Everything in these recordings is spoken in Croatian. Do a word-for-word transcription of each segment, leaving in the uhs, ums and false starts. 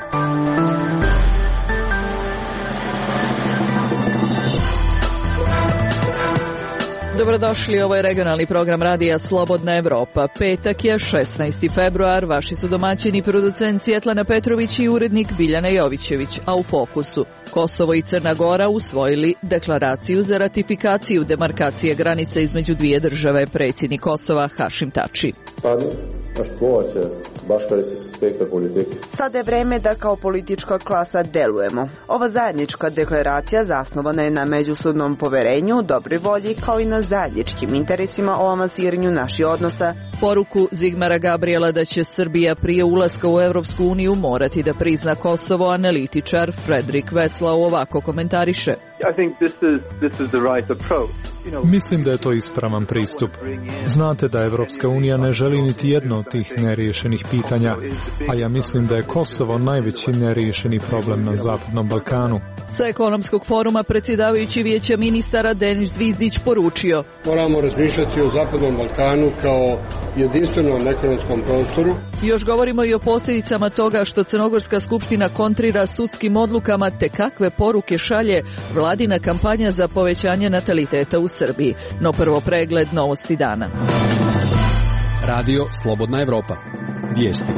Dobrodošli, ovo je regionalni program radija Slobodna Evropa. Petak je šesnaesti februar, vaši su domaćini producent Svjetlana Petrović i urednik Biljana Jovićević, a u fokusu Kosovo i Crna Gora usvojili deklaraciju za ratifikaciju demarkacije granice između dvije države, predsjednik Kosova Hašim Tači. Sada je vreme da kao politička klasa delujemo. Ova zajednička deklaracija zasnovana je na međusobnom poverenju, dobroj volji kao i na zajedničkim interesima o avansiranju naših odnosa. Poruku Zigmara Gabriela da će Srbija prije ulaska u Evropsku uniju morati da prizna Kosovo, analitičar Fredrik Veslau ovako komentariše. I think this is, this is the right approach. Mislim da je to ispravan pristup. Znate da Evropska unija ne želi niti jedno od tih neriješenih pitanja, a ja mislim da je Kosovo najveći neriješeni problem na Zapadnom Balkanu. Sa ekonomskog foruma predsjedavajući Vijeća ministara Denis Zvizdić poručio: moramo razmišljati o Zapadnom Balkanu kao jedinstvenom ekonomskom prostoru. Još govorimo i o posljedicama toga što Crnogorska skupština kontrira sudskim odlukama, te kakve poruke šalje vladina kampanja za povećanje nataliteta u Srbiji. No prvo pregled novosti dana. Radio Slobodna Evropa. Vijesti.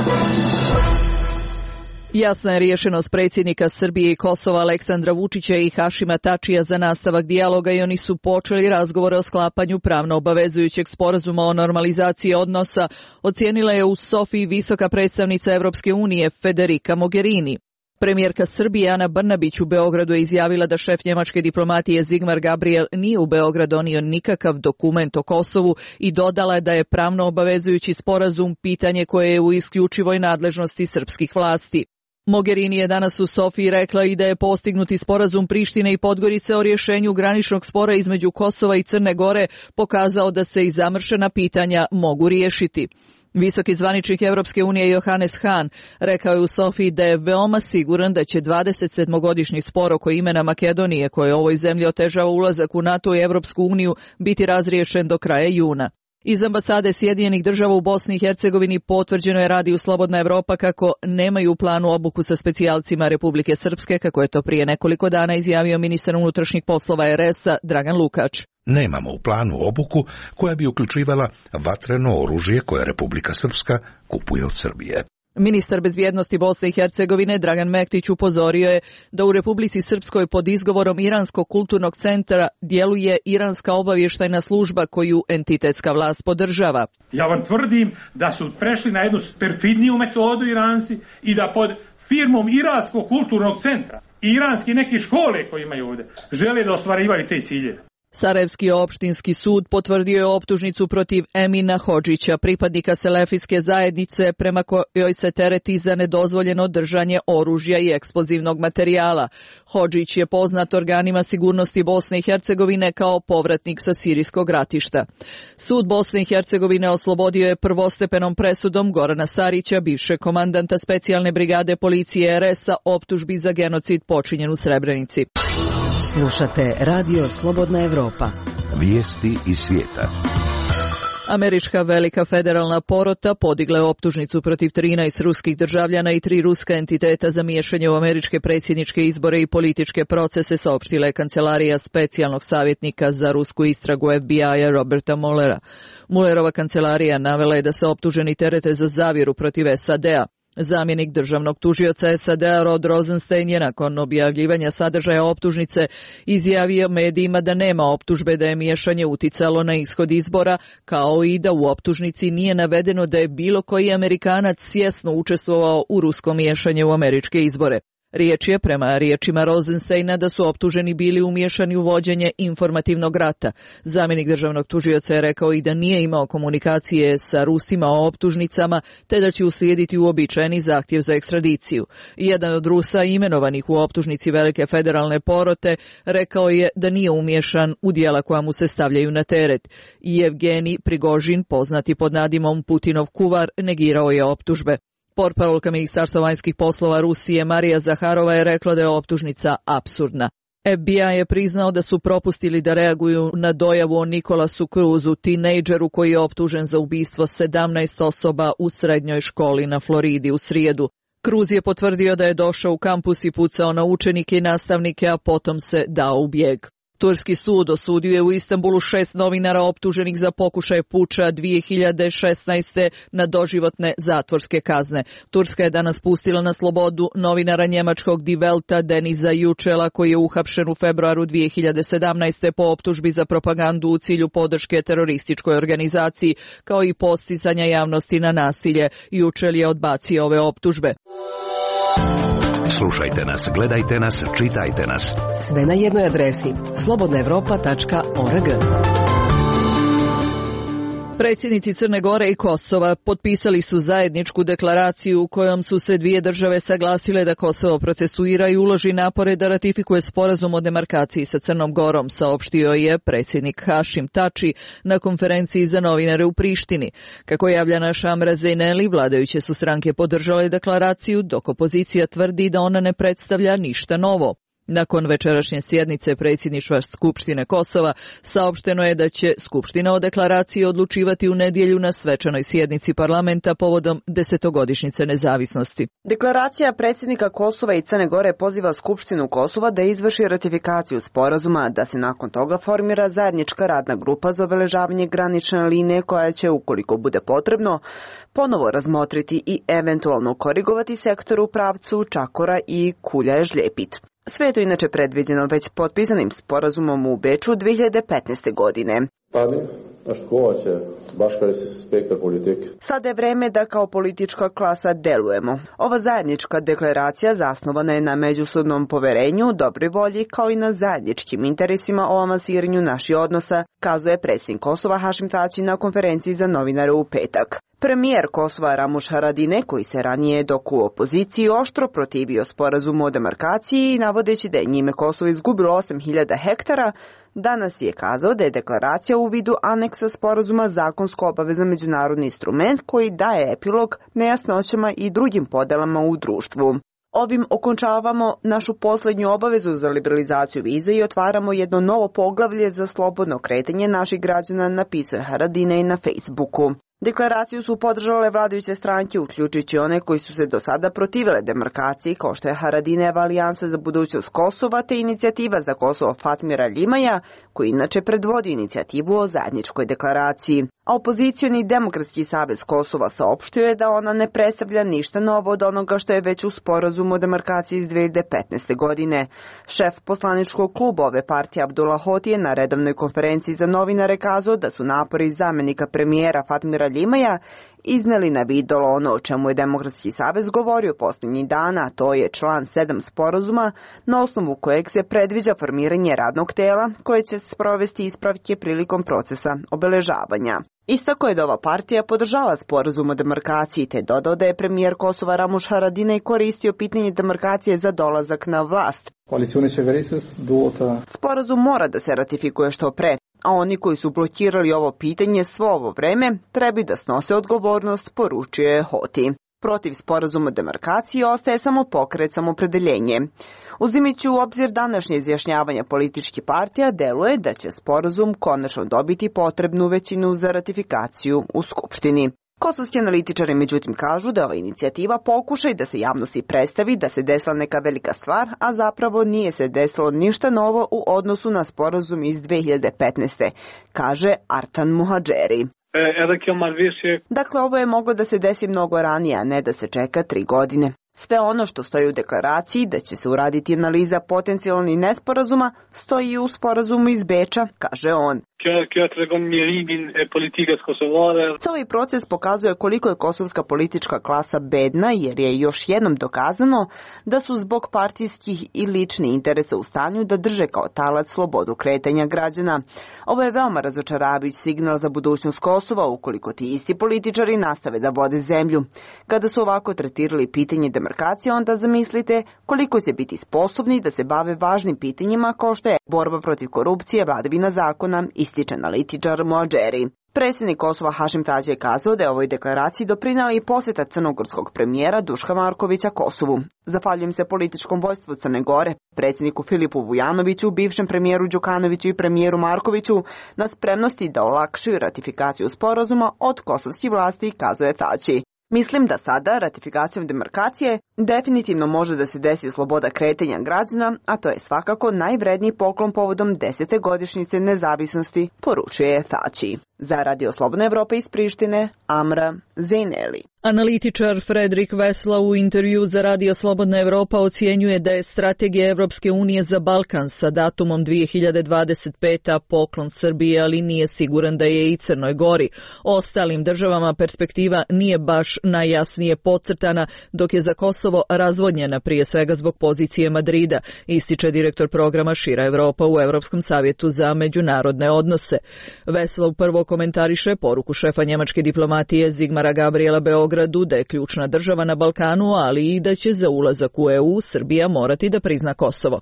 Jasna je riješenost predsjednika Srbije i Kosova Aleksandra Vučića i Hašima Tačija za nastavak dijaloga i oni su počeli razgovore o sklapanju pravno obavezujućeg sporazuma o normalizaciji odnosa, ocijenila je u Sofiji visoka predstavnica Evropske unije Federica Mogherini. Premijerka Srbije Ana Brnabić u Beogradu je izjavila da šef njemačke diplomatije Zigmar Gabriel nije u Beograd donio nikakav dokument o Kosovu i dodala je da je pravno obavezujući sporazum pitanje koje je u isključivoj nadležnosti srpskih vlasti. Mogherini je danas u Sofiji rekla i da je postignuti sporazum Prištine i Podgorice o rješenju graničnog spora između Kosova i Crne Gore pokazao da se i zamršena pitanja mogu riješiti. Visoki zvaničnik Evropske unije Johannes Hahn rekao je u Sofiji da je veoma siguran da će dvadesetsedmogodišnji spor oko imena Makedonije, koje ovoj zemlji otežava ulazak u NATO i Evropsku uniju, biti razriješen do kraja juna. Iz ambasade Sjedinjenih država u Bosni i Hercegovini potvrđeno je radiju Slobodna Evropa kako nemaju u planu obuku sa specijalcima Republike Srpske, kako je to prije nekoliko dana izjavio ministar unutrašnjih poslova er es-a Dragan Lukač. Nemamo u planu obuku koja bi uključivala vatreno oružje koje Republika Srpska kupuje od Srbije. Ministar bezbjednosti Bosne i Hercegovine Dragan Mektić upozorio je da u Republici Srpskoj pod izgovorom Iranskog kulturnog centra djeluje iranska obavještajna služba koju entitetska vlast podržava. Ja vam tvrdim da su prešli na jednu perfidniju metodu Iranci i da pod firmom Iranskog kulturnog centra i iranski neke škole koje imaju ovdje žele da ostvarivaju te ciljeve. Sarajevski opštinski sud potvrdio je optužnicu protiv Emina Hodžića, pripadnika selefijske zajednice prema kojoj se tereti za nedozvoljeno držanje oružja i eksplozivnog materijala. Hodžić je poznat organima sigurnosti Bosne i Hercegovine kao povratnik sa sirijskog ratišta. Sud Bosne i Hercegovine oslobodio je prvostepenom presudom Gorana Sarića, bivšeg komandanta specijalne brigade policije er es-a, optužbi za genocid počinjen u Srebrenici. Slušate Radio Slobodna Evropa. Vijesti iz svijeta. Američka velika federalna porota podigla je optužnicu protiv trinaest ruskih državljana i tri ruska entiteta za miješanje u američke predsjedničke izbore i političke procese, saopštila je kancelarija specijalnog savjetnika za rusku istragu ef bi i-a Roberta Muellera. Muellerova kancelarija navela je da se optuženi terete za zavjeru protiv es a de-a. Zamjenik državnog tužioca es a de-a Rod Rosenstein je nakon objavljivanja sadržaja optužnice izjavio medijima da nema optužbe da je miješanje uticalo na ishod izbora, kao i da u optužnici nije navedeno da je bilo koji Amerikanac svjesno učestvovao u ruskom miješanju u američke izbore. Riječ je, prema riječima Rosensteina, da su optuženi bili umiješani u vođenje informativnog rata. Zamjenik državnog tužioca je rekao i da nije imao komunikacije sa Rusima o optužnicama, te da će uslijediti uobičajeni zahtjev za ekstradiciju. Jedan od Rusa, imenovanih u optužnici velike federalne porote, rekao je da nije umiješan u djela koja mu se stavljaju na teret. I Evgenij Prigožin, poznati pod nadimom Putinov kuvar, negirao je optužbe. Portparolka Ministarstva vanjskih poslova Rusije Marija Zaharova je rekla da je optužnica apsurdna. ef bi i je priznao da su propustili da reaguju na dojavu o Nikolasu Cruzu, tinejdžeru koji je optužen za ubistvo sedamnaest osoba u srednjoj školi na Floridi u srijedu. Kruz je potvrdio da je došao u kampus i pucao na učenike i nastavnike, a potom se dao u bijeg. Turski sud osudio je u Istanbulu šest novinara optuženih za pokušaj puča dvije hiljade šesnaeste. na doživotne zatvorske kazne. Turska je danas pustila na slobodu novinara njemačkog Die Welta Deniza Yücel'a, koji je uhapšen u februaru dvije hiljade sedamnaeste. po optužbi za propagandu u cilju podrške terorističkoj organizaciji, kao i postizanja javnosti na nasilje. Yücel je odbacio ove optužbe. Slušajte nas, gledajte nas, čitajte nas. Sve na jednoj adresi slobodna evropa tačka org. Predsjednici Crne Gore i Kosova potpisali su zajedničku deklaraciju u kojom su se dvije države saglasile da Kosovo procesuira i uloži napore da ratifikuje sporazum o demarkaciji sa Crnom Gorom, saopštio je predsjednik Hašim Tači na konferenciji za novinare u Prištini. Kako javlja naš Amra Zeyneli, vladajuće su stranke podržale deklaraciju, dok opozicija tvrdi da ona ne predstavlja ništa novo. Nakon večerašnje sjednice predsjedništva Skupštine Kosova saopšteno je da će Skupština o deklaraciji odlučivati u nedjelju na svečanoj sjednici parlamenta povodom desetogodišnjice nezavisnosti. Deklaracija predsjednika Kosova i Crne Gore poziva Skupštinu Kosova da izvrši ratifikaciju sporazuma, da se nakon toga formira zajednička radna grupa za obeležavanje granične linije koja će, ukoliko bude potrebno, ponovo razmotriti i eventualno korigovati sektor u pravcu Čakora i Kulja-Žljepit. Sve je to inače predviđeno već potpisanim sporazumom u Beču dvije hiljade petnaeste. godine. Sada je vreme da kao politička klasa delujemo. Ova zajednička deklaracija zasnovana je na međusobnom poverenju, dobroj volji, kao i na zajedničkim interesima o avansiranju naših odnosa, kazuje predsjednik Kosova Hašim Tači na konferenciji za novinare u petak. Premijer Kosova Ramuš Haradinaj, koji se ranije dok u opoziciji oštro protivio sporazumu o demarkaciji i navodeći da je njime Kosovo izgubilo osam hiljada hektara, danas je kazao da je deklaracija u vidu aneksa sporazuma zakonsko obavezan međunarodni instrument koji daje epilog nejasnoćama i drugim podelama u društvu. Ovim okončavamo našu posljednju obavezu za liberalizaciju vize i otvaramo jedno novo poglavlje za slobodno kretanje naših građana, napisao je Haradinaj na Facebooku. Deklaraciju su podržale vladajuće stranke, uključujući one koji su se do sada protivile demarkaciji, kao što je Haradinajeva alijansa za budućnost Kosova te inicijativa za Kosovo Fatmira Ljimaja, koji inače predvodi inicijativu o zajedničkoj deklaraciji. A opozicioni Demokratski savez Kosova saopštio je da ona ne predstavlja ništa novo od onoga što je već u sporazumu o demarkaciji iz dvije hiljade petnaeste. godine. Šef poslaničkog kluba ove partije Abdullah Hoti je na redovnoj konferenciji za novinare kazao da su napori zamjenika premijera Fatmira Ljimaja izneli na videlo ono o čemu je Demokratski savez govorio posljednjih dana, a to je član sedam sporazuma, na osnovu kojeg se predviđa formiranje radnog tela koje će sprovesti ispravke prilikom procesa obeležavanja. Istako je da ova partija podržava sporazum o demarkaciji, te dodao da je premijer Kosova Ramuš Haradinaj koristio pitanje demarkacije za dolazak na vlast. Sporazum mora da se ratifikuje što pre, a oni koji su blokirali ovo pitanje svo ovo vreme trebaju da snose odgovornost, poručio je Hoti. Protiv sporazuma o demarkaciji ostaje samo pokret samopredeljenje. Uzimajući u obzir današnje izjašnjavanje političkih partija, deluje da će sporazum konačno dobiti potrebnu većinu za ratifikaciju u Skupštini. Kosovski analitičari međutim kažu da ova inicijativa pokušaj da se javnosti predstavi da se desila neka velika stvar, a zapravo nije se desilo ništa novo u odnosu na sporazum iz dvije hiljade petnaeste. kaže Artan Muhadžeri. Dakle, ovo je moglo da se desi mnogo ranije, a ne da se čeka tri godine. Sve ono što stoji u deklaraciji da će se uraditi analiza potencijalnih nesporazuma stoji u sporazumu iz Beča, kaže on. Ovaj proces pokazuje koliko je kosovska politička klasa bedna, jer je još jednom dokazano da su zbog partijskih i ličnih interesa u stanju da drže kao talac slobodu kretanja građana. Ovo je veoma razočaravajući signal za budućnost Kosova ukoliko ti isti političari nastave da vode zemlju. Kada su ovako tretirali pitanje demarkacije, onda zamislite koliko će biti sposobni da se bave važnim pitanjima kao što je borba protiv korupcije, vladavina zakona, ističe analitičar Muadžeri. Predsjednik Kosova Hašim Tači je kazao da je ovoj deklaraciji doprinela i posjeta crnogorskog premijera Duška Markovića Kosovu. Zahvaljujem se političkom vođstvu Crne Gore, predsjedniku Filipu Vujanoviću, bivšem premijeru Đukanoviću i premijeru Markoviću na spremnosti da olakšaju ratifikaciju sporazuma od kosovskih vlasti, kazuje Tači. Mislim da sada, ratifikacijom demarkacije, definitivno može da se desi sloboda kretanja građana, a to je svakako najvredniji poklon povodom desete godišnjice nezavisnosti, poručuje Thaci. Za Radio Slobodna Evropa iz Prištine, Amra Zejneli. Analitičar Fredrik Vesla u intervju za Radio Slobodna Evropa ocjenjuje da je strategija Evropske unije za Balkan sa datumom dvije hiljade dvadeset peta poklon Srbije, ali nije siguran da je i Crnoj Gori. Ostalim državama perspektiva nije baš najjasnije podcrtana, dok je za Kosovo razvodnjena prije svega zbog pozicije Madrida, ističe direktor programa Šira Evropa u Evropskom savjetu za međunarodne odnose. Vesla prvo komentariše poruku šefa njemačke diplomatije Zigmara Gabriela Beogradu da je ključna država na Balkanu, ali i da će za ulazak u E U Srbija morati da prizna Kosovo.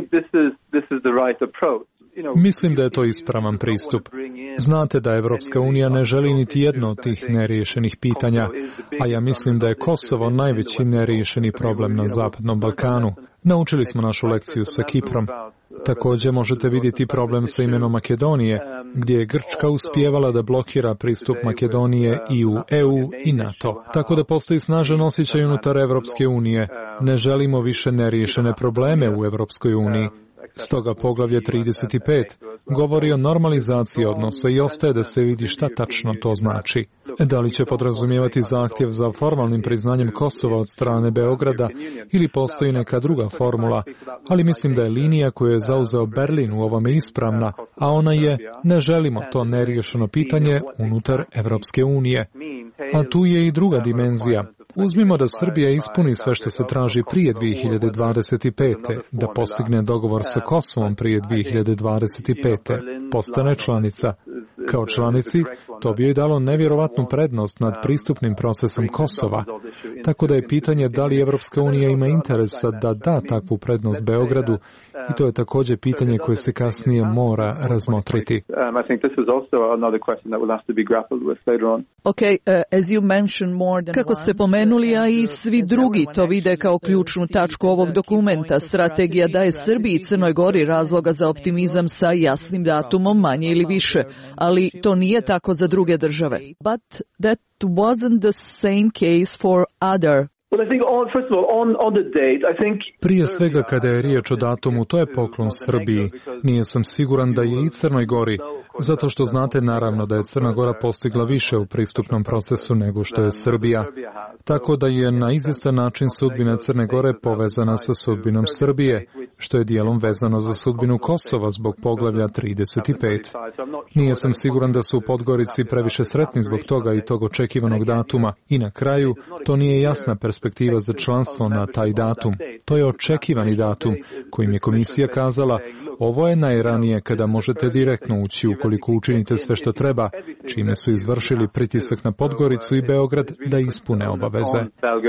Mislim da je to ispravan pristup. Znate da Evropska unija ne želi niti jedno od tih neriješenih pitanja, a ja mislim da je Kosovo najveći neriješeni problem na Zapadnom Balkanu. Naučili smo našu lekciju sa Kiprom. Također možete vidjeti problem sa imenom Makedonije, gdje je Grčka uspijevala da blokira pristup Makedonije i u E U i NATO. Tako da postoji snažan osjećaj unutar Evropske unije. Ne želimo više neriješene probleme u Evropskoj uniji. Stoga poglavlje trideset pet govori o normalizaciji odnosa i ostaje da se vidi šta tačno to znači. Da li će podrazumijevati zahtjev za formalnim priznanjem Kosova od strane Beograda ili postoji neka druga formula, ali mislim da je linija koju je zauzeo Berlin u ovome ispravna, a ona je ne želimo to neriješeno pitanje unutar Evropske unije. A tu je i druga dimenzija. Uzmimo da Srbija ispuni sve što se traži prije dvije hiljade dvadeset pete, da postigne dogovor sa Kosovom prije dvije hiljade dvadeset pete, postane članica. Kao članici, to bi joj dalo nevjerovatnu prednost nad pristupnim procesom Kosova, tako da je pitanje da li Evropska unija ima interesa da da takvu prednost Beogradu, i to je također pitanje koje se kasnije mora razmotriti. Okay, uh, as you mentioned more than Kako ste pomenuli, a i svi drugi to vide kao ključnu tačku ovog dokumenta, strategija daje Srbiji i Crnoj Gori razloga za optimizam sa jasnim datumom, manje ili više, ali to nije tako za druge države. But that wasn't the same case for other. Prije svega kada je riječ o datumu, to je poklon Srbiji. Nije sam siguran da je i Crnoj Gori, zato što znate naravno da je Crna Gora postigla više u pristupnom procesu nego što je Srbija. Tako da je na izvjestan način sudbina Crne Gore povezana sa sudbinom Srbije, što je dijelom vezano za sudbinu Kosova zbog poglavlja trideset pet. Nije sam siguran da su u Podgorici previše sretni zbog toga i tog očekivanog datuma. I na kraju, to nije jasna perspektiva za članstvo na taj datum. To je očekivani datum, kojim je komisija kazala, ovo je najranije kada možete direktno ući ukoliko učinite sve što treba, čime su izvršili pritisak na Podgoricu i Beograd da ispune obaveze.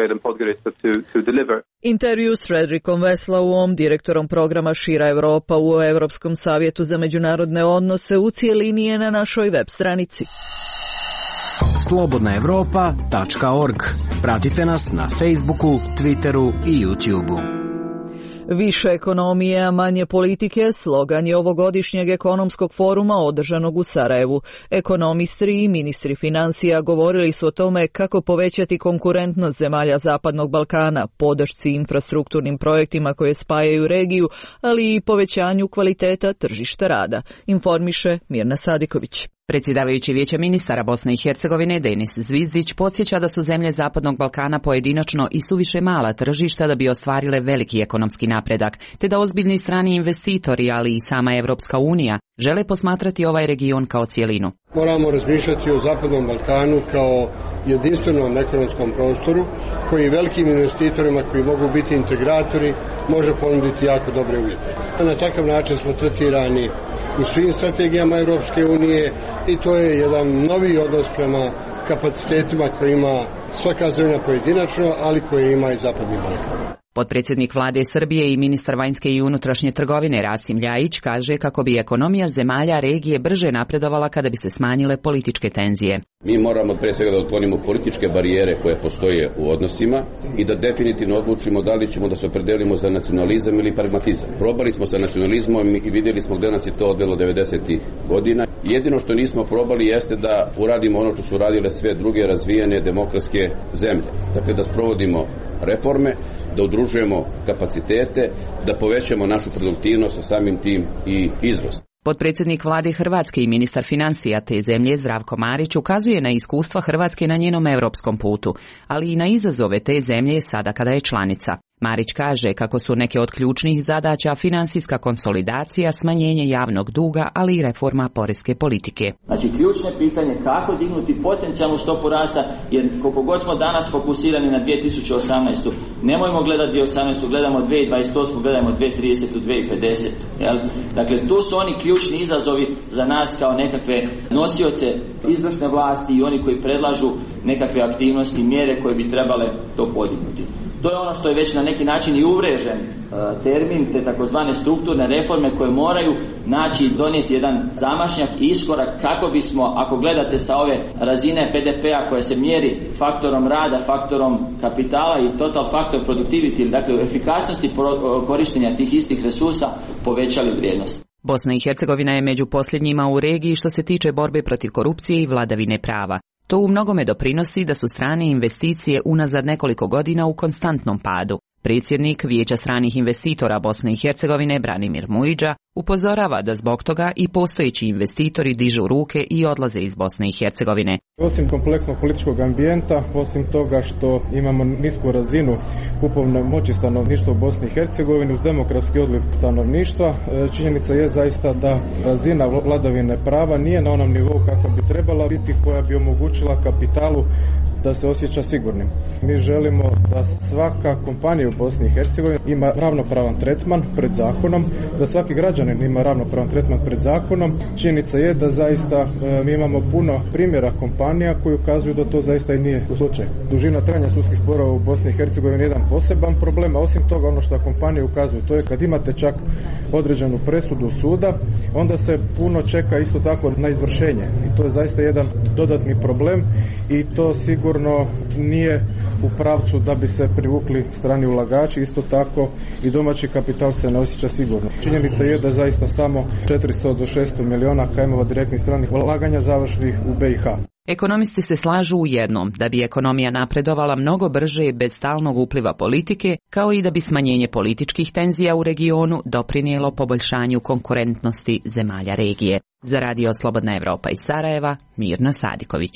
Intervju s Fredrikom Veslavom, direktorom programa Šira Evropa u Evropskom savjetu za međunarodne odnose, u cijelini je na našoj web stranici. slobodna evropa tačka org. Pratite nas na Facebooku, Twitteru i YouTubeu. Više ekonomije, a manje politike, slogan je ovogodišnjeg ekonomskog foruma održanog u Sarajevu. Ekonomisti i ministri financija govorili su o tome kako povećati konkurentnost zemalja Zapadnog Balkana, podršci infrastrukturnim projektima koje spajaju regiju, ali i povećanju kvaliteta tržišta rada, informiše Mirna Sadiković. Predsjedavajući Vijeća ministara Bosne i Hercegovine Denis Zvizdić podsjeća da su zemlje Zapadnog Balkana pojedinačno i suviše mala tržišta da bi ostvarile veliki ekonomski napredak, te da ozbiljni strani investitori, ali i sama Evropska unija, žele posmatrati ovaj region kao cijelinu. Moramo razmišljati o Zapadnom Balkanu kao jedinstvenom ekonomskom prostoru koji velikim investitorima koji mogu biti integratori može ponuditi jako dobre uvjete. Na takav način smo tretirani u svim strategijama Europske unije i to je jedan novi odnos prema kapacitetima koje ima svaka zemlja pojedinačno, ali koje ima i Zapadni Balkan. Potpredsjednik vlade Srbije i ministar vanjske i unutrašnje trgovine Rasim Ljajić kaže kako bi ekonomija zemalja regije brže napredovala kada bi se smanjile političke tenzije. Mi moramo pre svega da otklonimo političke barijere koje postoje u odnosima i da definitivno odlučimo da li ćemo da se opredelimo za nacionalizam ili pragmatizam. Probali smo sa nacionalizmom i vidjeli smo gde nas je to odvelo devedesetih godina. Jedino što nismo probali jeste da uradimo ono što su radile sve druge razvijene demokratske zemlje. Dakle, da sprovodimo reforme, da udružujemo kapacitete, da povećamo našu produktivnost, a samim tim i izvoz. Potpredsjednik vlade Hrvatske i ministar financija te zemlje Zdravko Marić ukazuje na iskustva Hrvatske na njenom europskom putu, ali i na izazove te zemlje sada kada je članica. Marić kaže kako su neke od ključnih zadaća financijska konsolidacija, smanjenje javnog duga, ali i reforma poreske politike. Znači, ključno pitanje kako dignuti potencijalnu stopu rasta, jer koliko god smo danas fokusirani na dvije tisuće osamnaestu, nemojmo gledati dvije tisuće osamnaestu, gledamo dvije tisuće dvadeset osmu, gledamo dvije tisuće tridesetu, dvije tisuće pedesetu. Jel? Dakle, tu su oni ključni izazovi za nas kao nekakve nosioce izvršne vlasti i oni koji predlažu nekakve aktivnosti i mjere koje bi trebale to podignuti. To je ono što je već na neki način i uvrežen uh, termin, te takozvane strukturne reforme koje moraju naći i donijeti jedan zamašnjak i iskorak kako bismo, ako gledate sa ove razine P D P-a koje se mjeri faktorom rada, faktorom kapitala i total faktor productivity, dakle u efikasnosti korištenja tih istih resursa, povećali vrijednost. Bosna i Hercegovina je među posljednjima u regiji što se tiče borbe protiv korupcije i vladavine prava. To u mnogome doprinosi da su strane investicije unazad nekoliko godina u konstantnom padu. Predsjednik Vijeća stranih investitora Bosne i Hercegovine Branimir Mujiđa upozorava da zbog toga i postojeći investitori dižu ruke i odlaze iz Bosne i Hercegovine. Osim kompleksnog političkog ambijenta, osim toga što imamo nisku razinu kupovne moći stanovništva u Bosni i Hercegovini uz demokratski odliv stanovništva, činjenica je zaista da razina vladavine prava nije na onom nivou kako bi trebala biti, koja bi omogućila kapitalu da se osjeća sigurnim. Mi želimo da svaka kompanija u Bosni i Hercegovini ima ravnopravan tretman pred zakonom, da svaki građanin ima ravnopravan tretman pred zakonom. Činjenica je da zaista e, mi imamo puno primjera kompanija koji ukazuju da to zaista i nije u slučaju. Dužina trajanja sudskih sporova u Bosni i Hercegovini je jedan poseban problem, a osim toga ono što kompanije ukazuju, to je kad imate čak određenu presudu suda, onda se puno čeka isto tako na izvršenje. I to je zaista jedan dodatni problem i to sigurno Sigurno nije u pravcu da bi se privukli strani ulagači, isto tako i domaći kapital se ne osjeća sigurno. Činjenica je da zaista samo četiristo do šesto miliona kajmova direktnih stranih ulaganja završnih u B i H. Ekonomisti se slažu u jednom, da bi ekonomija napredovala mnogo brže bez stalnog upliva politike, kao i da bi smanjenje političkih tenzija u regionu doprinijelo poboljšanju konkurentnosti zemalja regije. Za Radio Slobodna Evropa iz Sarajeva, Mirna Sadiković.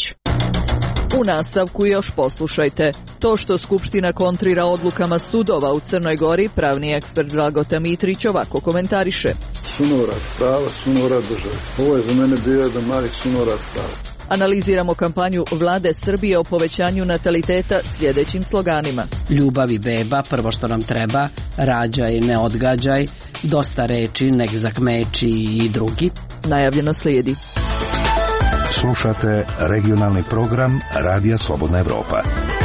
U nastavku još poslušajte. To što Skupština kontrira odlukama sudova u Crnoj Gori, pravni ekspert Blagota Mitrić ovako komentariše. Sunovrat prava, sunovrat države. Ovo je za mene bio jedan mali sunovrat prava. Analiziramo kampanju vlade Srbije o povećanju nataliteta sljedećim sloganima. Ljubav i beba, prvo što nam treba, rađaj, ne odgađaj, dosta reči, nek zakmeči i drugi. Najavljeno slijedi. Slušate regionalni program Radija Slobodna Evropa.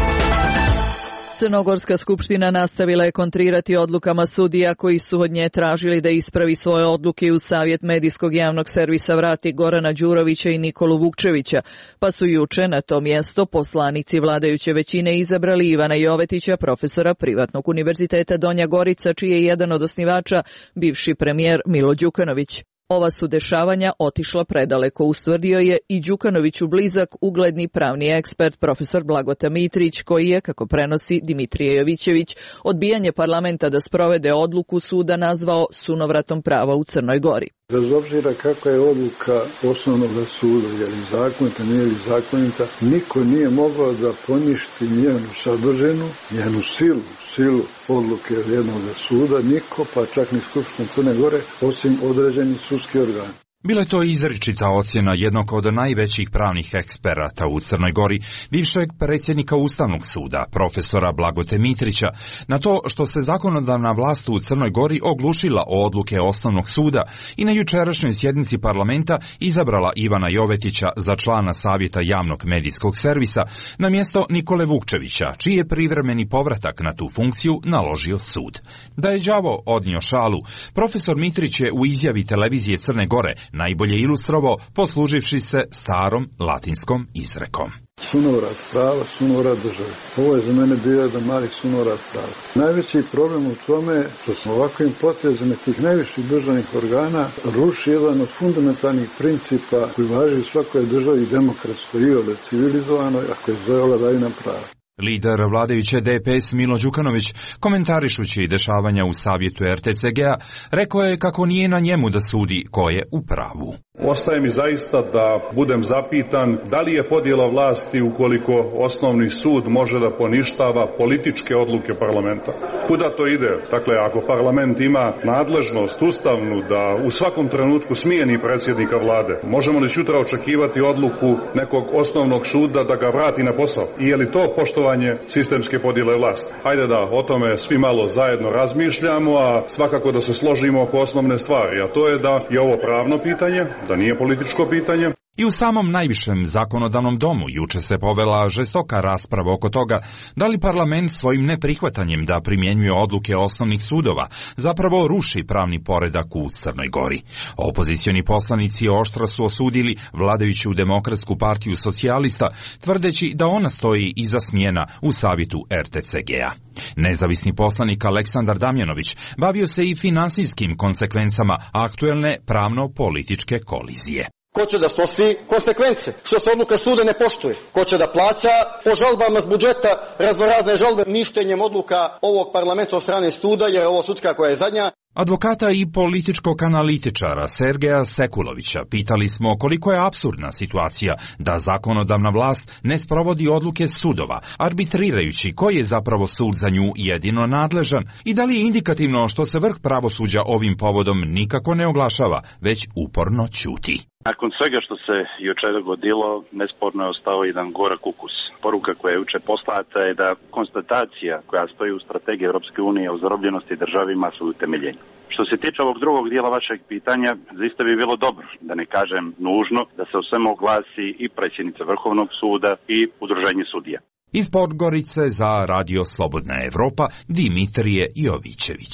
Crnogorska skupština nastavila je kontrirati odlukama sudija koji su od nje tražili da ispravi svoje odluke u Savjet medijskog javnog servisa vrati Gorana Đurovića i Nikolu Vukčevića, pa su juče na to mjesto poslanici vladajuće većine izabrali Ivana Jovetića, profesora Privatnog univerziteta Donja Gorica, čiji je jedan od osnivača bivši premijer Milo Đukanović. Ova su dešavanja otišla predaleko, ustvrdio je i Đukanoviću blizak ugledni pravni ekspert profesor Blagota Mitrić, koji je, kako prenosi Dimitrije Jovićević, odbijanje parlamenta da sprovede odluku suda nazvao sunovratom prava u Crnoj Gori. Bez obzira kakva je odluka osnovnog suda, je li zakonita, nije li zakonita, niko nije mogao da poništi njenu sadržinu, njenu silu, silu odluke jednog suda, niko, pa čak ni Skupština Crne Gore, osim određenih sudskih organa. Bila je to izričita ocjena jednog od najvećih pravnih eksperata u Crnoj Gori, bivšeg predsjednika Ustavnog suda, profesora Blagote Mitrića, na to što se zakonodavna vlast u Crnoj Gori oglušila o odluke Osnovnog suda i na jučerašnjoj sjednici parlamenta izabrala Ivana Jovetića za člana Savjeta javnog medijskog servisa na mjesto Nikole Vukčevića, čiji je privremeni povratak na tu funkciju naložio sud. Da je đavo odnio šalu, profesor Mitrić je u izjavi televizije Crne Gore najbolje ilustrovao posluživši se starom latinskom izrekom. Sunovrat prava, sunovrat države. Ovo je za mene bio jedan mali sunovrat prava. Najveći problem u tome što smo ovakvim potezima tih najviših državnih organa ruši jedan od fundamentalnih principa koji važi u svakoj državi demokratskoj i ole civilizovanoj, a koji zove vladavina prava. Lider vladajuće D P S Milo Đukanović, komentarišući dešavanja u savjetu R T C G-a, rekao je kako nije na njemu da sudi ko je u pravu. Ostaje mi zaista da budem zapitan da li je podjela vlasti ukoliko osnovni sud može da poništava političke odluke parlamenta. Kuda to ide? Dakle, ako parlament ima nadležnost ustavnu da u svakom trenutku smijeni predsjednika vlade, možemo li sutra očekivati odluku nekog osnovnog suda da ga vrati na posao? I je li to poštovanje sistemske podjele vlasti? Hajde da o tome svi malo zajedno razmišljamo, a svakako da se složimo oko osnovne stvari, a to je da je ovo pravno pitanje, da nije političko pitanje. I u samom najvišem zakonodavnom domu juče se povela žestoka rasprava oko toga da li parlament svojim neprihvatanjem da primjenjuje odluke osnovnih sudova zapravo ruši pravni poredak u Crnoj Gori. Opozicioni poslanici oštro su osudili vladajuću Demokratsku partiju socijalista, tvrdeći da ona stoji iza smjena u savjetu R T C G-a. Nezavisni poslanik Aleksandar Damjanović bavio se i finansijskim konsekvencama aktuelne pravno-političke kolizije. Ko će da snosi konsekvence što se odluka suda ne poštuje? Ko će da plaća po žalbama s budžeta raznorazne žalbe ništenjem odluka ovog parlamenta od strane suda, jer je ovo sudska koja je zadnja? Advokata i političkog analitičara Sergeja Sekulovića pitali smo koliko je apsurdna situacija da zakonodavna vlast ne sprovodi odluke sudova, arbitrirajući koji je zapravo sud za nju jedino nadležan i da li je indikativno što se vrh pravosuđa ovim povodom nikako ne oglašava, već uporno ćuti. Nakon svega što se juče dogodilo, nesporno je ostao jedan gorak ukus. Poruka koja je juče poslata je da konstatacija koja stoji u strategiji Europske unije o zarobljenosti državi ima svoje utemeljenje. Što se tiče ovog drugog dijela vašeg pitanja, zaista bi bilo dobro, da ne kažem nužno, da se o svemu oglasi i predsjednica Vrhovnog suda i udruženje sudija. Iz Podgorice za Radio Slobodna Evropa, Dimitrije Jovićević.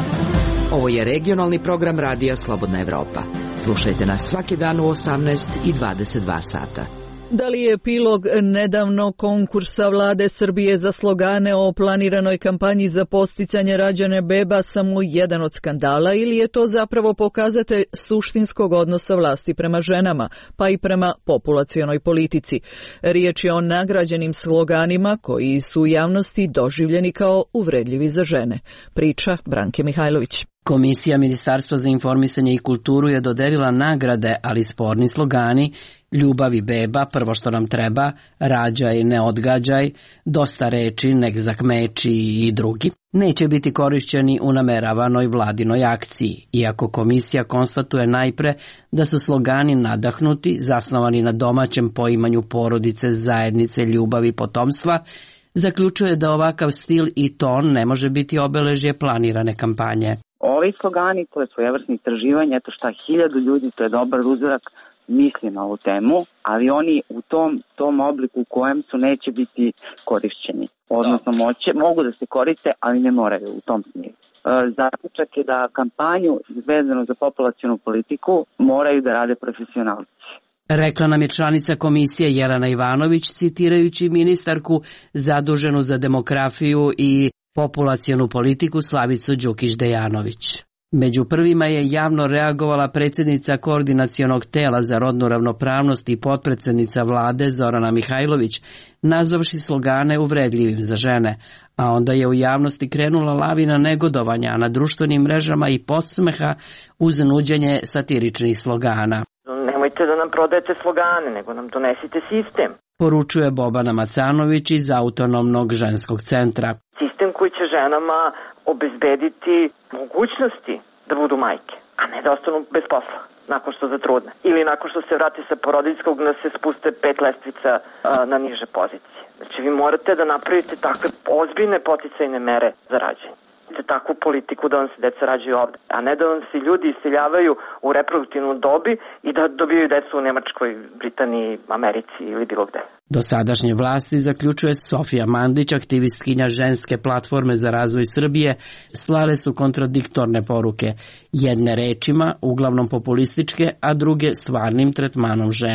Ovo je regionalni program Radija Slobodna Evropa. Slušajte nas svaki dan u osamnaest i dvadeset dva sata. Da li je epilog nedavno konkursa vlade Srbije za slogane o planiranoj kampanji za podsticanje rađanja beba samo jedan od skandala ili je to zapravo pokazatelj suštinskog odnosa vlasti prema ženama, pa i prema populacionoj politici? Riječ je o nagrađenim sloganima koji su u javnosti doživljeni kao uvredljivi za žene. Priča Branke Mihajlović. Komisija Ministarstva za informisanje i kulturu je dodelila nagrade, ali sporni slogani Ljubav i beba, prvo što nam treba, rađaj, ne odgađaj, dosta reči, nek zakmeči i drugi, neće biti korišćeni u nameravanoj vladinoj akciji, iako komisija konstatuje najpre da su slogani nadahnuti, zasnovani na domaćem poimanju porodice, zajednice, ljubavi, potomstva, zaključuje da ovakav stil i ton ne može biti obeležje planirane kampanje. Ovi slogani, to je svojevrsno istraživanje, eto šta, hiljadu ljudi, to je dobar uzorak, misli na ovu temu, ali oni u tom, tom obliku u kojem su neće biti korišćeni. Odnosno moće, mogu da se koriste, ali ne moraju u tom smislu. E, zaključak je da kampanju vezano za populacionu politiku moraju da rade profesionalci. Rekla nam je članica komisije Jelena Ivanović, citirajući ministarku zaduženu za demografiju i populacionu politiku Slavicu Đukić-Dejanović. Među prvima je javno reagovala predsjednica Koordinacionog tela za rodnu ravnopravnost i potpredsjednica vlade Zorana Mihajlović, nazvavši slogane uvredljivim za žene, a onda je u javnosti krenula lavina negodovanja, a na društvenim mrežama i podsmeha uz nuđenje satiričnih slogana. Nemojte da nam prodajete slogane, nego nam donesite sistem. Poručuje Bobana Macanović iz Autonomnog ženskog centra. Sistem koji će ženama obezbediti mogućnosti da budu majke, a ne da ostanu bez posla nakon što zatrudne. Ili nakon što se vrati sa porodiljskog da se spuste pet lestvica a, na niže pozicije. Znači vi morate da napravite takve ozbiljne poticajne mere za rađanje. Takvu politiku da vam se deca rađaju ovde, a ne da vam se ljudi iseljavaju u reproduktivnoj dobi i da dobijaju decu u Nemačkoj, Britaniji, Americi ili bilo gde. Do sadašnje vlasti, zaključuje Sofija Mandić, aktivistkinja ženske platforme za razvoj Srbije, slale su kontradiktorne poruke, jedne rečima, uglavnom populističke, a druge stvarnim tretmanom žena.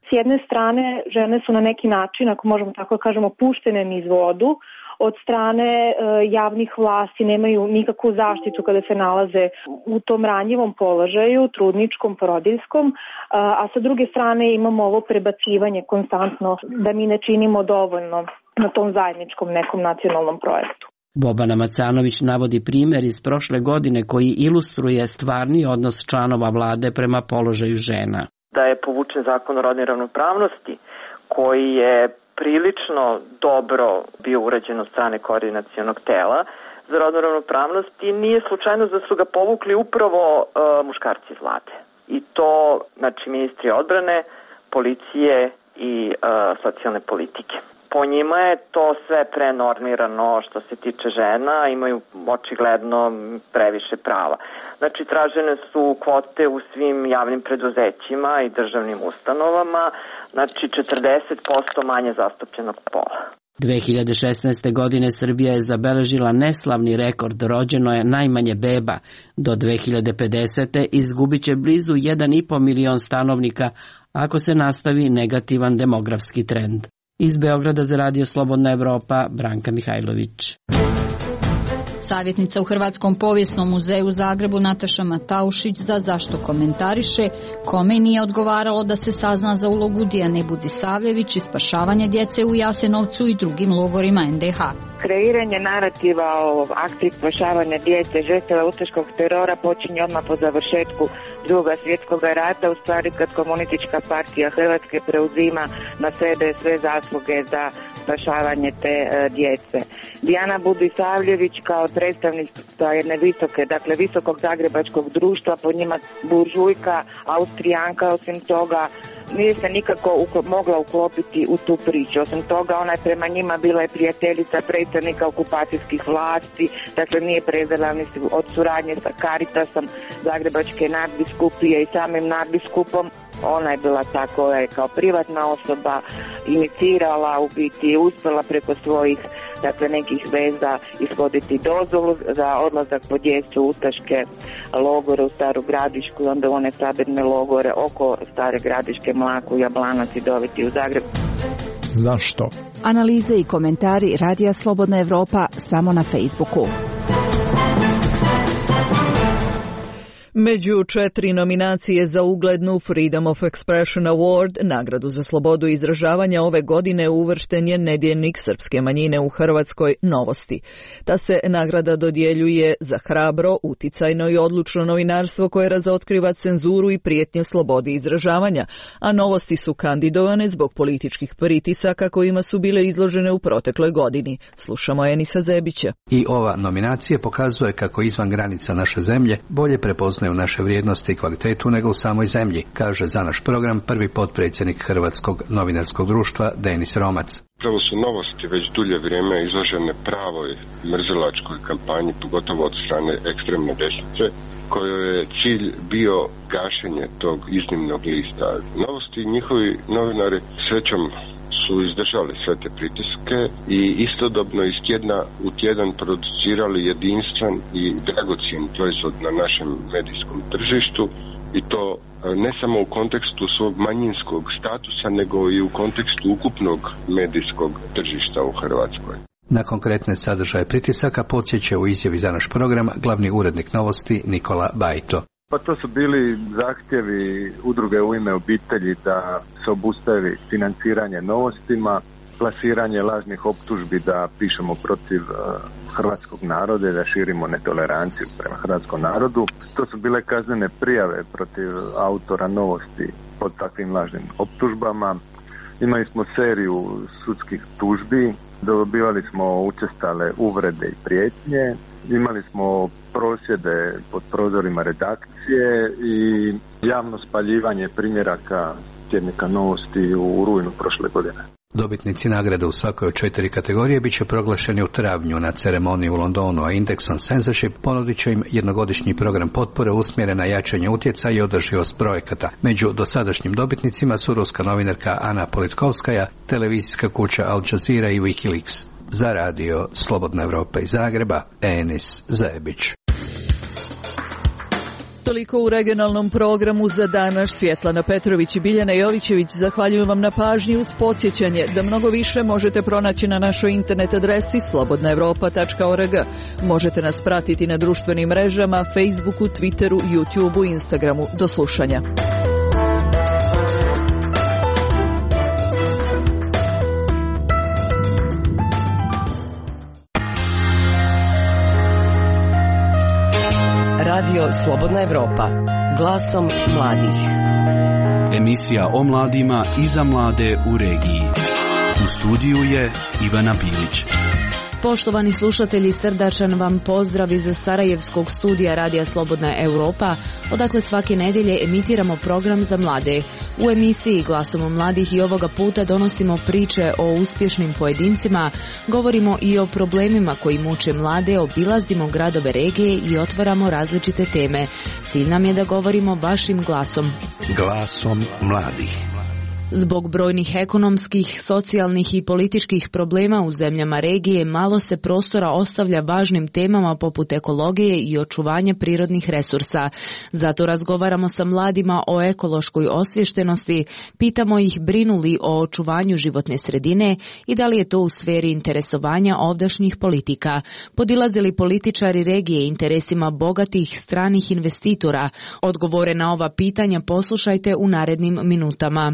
S jedne strane, žene su na neki način, ako možemo tako da kažemo, puštene niz vodu. Od strane e, javnih vlasti nemaju nikakvu zaštitu kada se nalaze u tom ranjivom položaju, trudničkom, porodiljskom, a, a sa druge strane imamo ovo prebacivanje konstantno da mi ne činimo dovoljno na tom zajedničkom nekom nacionalnom projektu. Bobana Macanović navodi primjer iz prošle godine koji ilustruje stvarni odnos članova vlade prema položaju žena. Da je povučen zakon o rodnoj ravnopravnosti koji je prilično dobro bio urađen od strane koordinacionog tela za rodnu ravnopravnost i nije slučajno da su ga povukli upravo uh, muškarci iz vlade. I to, znači, ministri odbrane, policije i uh, socijalne politike. Po njima je to sve prenormirano što se tiče žena, imaju očigledno previše prava. Znači, tražene su kvote u svim javnim preduzećima i državnim ustanovama, znači četrdeset posto manje zastupljenog pola. dve hiljade šesnaeste. godine Srbija je zabeležila neslavni rekord, rođeno je najmanje beba. Do dve hiljade pedesete. izgubit će blizu jedan i po milion stanovnika ako se nastavi negativan demografski trend. Iz Beograda za Radio Slobodna Evropa, Branka Mihajlović. Savjetnica u Hrvatskom povijesnom muzeju u Zagrebu Nataša Mataušić za Zašto komentariše kome nije odgovaralo da se sazna za ulogu Dijane Budisavljević i spašavanje djece u Jasenovcu i drugim logorima en de ha. Kreiranje narativa o akciji spašavanja djece žrtava ustaškog terora počinje odmah po završetku Drugog svjetskog rata, u stvari kad Komunistička partija Hrvatske preuzima na sebe sve zasluge za spašavanje te e, djece. Dijana Budisavljević kao predstavnica jedne visoke, dakle visokog zagrebačkog društva, po njima buržujka, Austrijanka, osim toga nije se nikako uklo- mogla uklopiti u tu priču. Osim toga, ona je prema njima bila je prijateljica predstavnika okupacijskih vlasti, dakle nije prezela ni od suradnje sa Caritasom Zagrebačke nadbiskupije i samim nadbiskupom. Ona je bila ta koja je kao privatna osoba inicirala, u biti uspjela preko svojih dakle nekih veza ishoditi dozvolu za odlazak po djecu u ustaške logore u Staru Gradišku i onda one sabirne logore oko Stare Gradiške, Mlaku, Jablanac i Doviti u Zagreb. Zašto? Analize i komentari Radija Slobodna Evropa samo na Facebooku. Među četiri nominacije za uglednu Freedom of Expression Award, nagradu za slobodu izražavanja, ove godine uvršten je nedjeljnik srpske manjine u Hrvatskoj Novosti. Ta se nagrada dodjeljuje za hrabro, uticajno i odlučno novinarstvo koje razotkriva cenzuru i prijetnje slobodi izražavanja, a Novosti su kandidovane zbog političkih pritisaka kojima su bile izložene u protekloj godini. Slušamo Enisa Zebića. I ova nominacija pokazuje kako izvan granica naše zemlje bolje prepoznaju naše vrijednosti i kvalitetu nego u samoj zemlji, kaže za naš program prvi potpredsjednik Hrvatskog novinarskog društva Denis Romac. Upravo su Novosti već dulje vrijeme izložene pravoj mrzilačkoj kampanji, pogotovo od strane ekstremne desnice, kojoj je cilj bio gašenje tog iznimnog lista. Novosti i njihovi novinari srećom su izdržali sve te pritiske i istodobno iz tjedna u tjedan producirali jedinstven i dragocjen proizvod na našem medijskom tržištu, i to ne samo u kontekstu svog manjinskog statusa, nego i u kontekstu ukupnog medijskog tržišta u Hrvatskoj. Na konkretne sadržaje pritisaka podsjeća u izjavi za naš program glavni urednik Novosti Nikola Bajto. Pa to su bili zahtjevi udruge U ime obitelji da se obustavi financiranje Novostima, plasiranje lažnih optužbi da pišemo protiv uh, hrvatskog naroda i da širimo netoleranciju prema hrvatskom narodu. To su bile kaznene prijave protiv autora Novosti pod takvim lažnim optužbama. Imali smo seriju sudskih tužbi, dobivali smo učestale uvrede i prijetnje, imali smo prosvjede pod prozorima redakcije i javno spaljivanje primjeraka tjednika Novosti u rujnu prošle godine. Dobitnici nagrade u svakoj od četiri kategorije bit će proglašeni u travnju na ceremoniji u Londonu, a Index on Censorship ponudit će im jednogodišnji program potpore usmjeren na jačanje utjecaja i održivost projekata. Među dosadašnjim dobitnicima su ruska novinarka Ana Politkovskaja, televizijska kuća Al Jazeera i Wikileaks. Za radio Slobodna Evropa iz Zagreba, Enis Zebić. Toliko u regionalnom programu za danas. Svjetlana Petrović i Biljana Jovićević zahvaljujem vam na pažnji uz podsjećanje da mnogo više možete pronaći na našoj internet adresi slobodna evropa tačka org. Možete nas pratiti na društvenim mrežama, Facebooku, Twitteru, YouTubeu i Instagramu. Do slušanja. Radio Slobodna Evropa, glasom mladih. Emisija o mladima i za mlade u regiji. U studiju je Ivana Bilić. Poštovani slušatelji, srdačan vam pozdrav iz Sarajevskog studija Radija Slobodna Evropa, odakle svake nedjelje emitiramo program za mlade. U emisiji Glasom mladih i ovoga puta donosimo priče o uspješnim pojedincima, govorimo i o problemima koji muče mlade, obilazimo gradove regije i otvaramo različite teme. Cilj nam je da govorimo vašim glasom. Glasom mladih. Zbog brojnih ekonomskih, socijalnih i političkih problema u zemljama regije malo se prostora ostavlja važnim temama poput ekologije i očuvanja prirodnih resursa. Zato razgovaramo sa mladima o ekološkoj osviještenosti, pitamo ih brinu li o očuvanju životne sredine i da li je to u sferi interesovanja ovdašnjih politika. Podilaze li političari regije interesima bogatih stranih investitora? Odgovore na ova pitanja poslušajte u narednim minutama.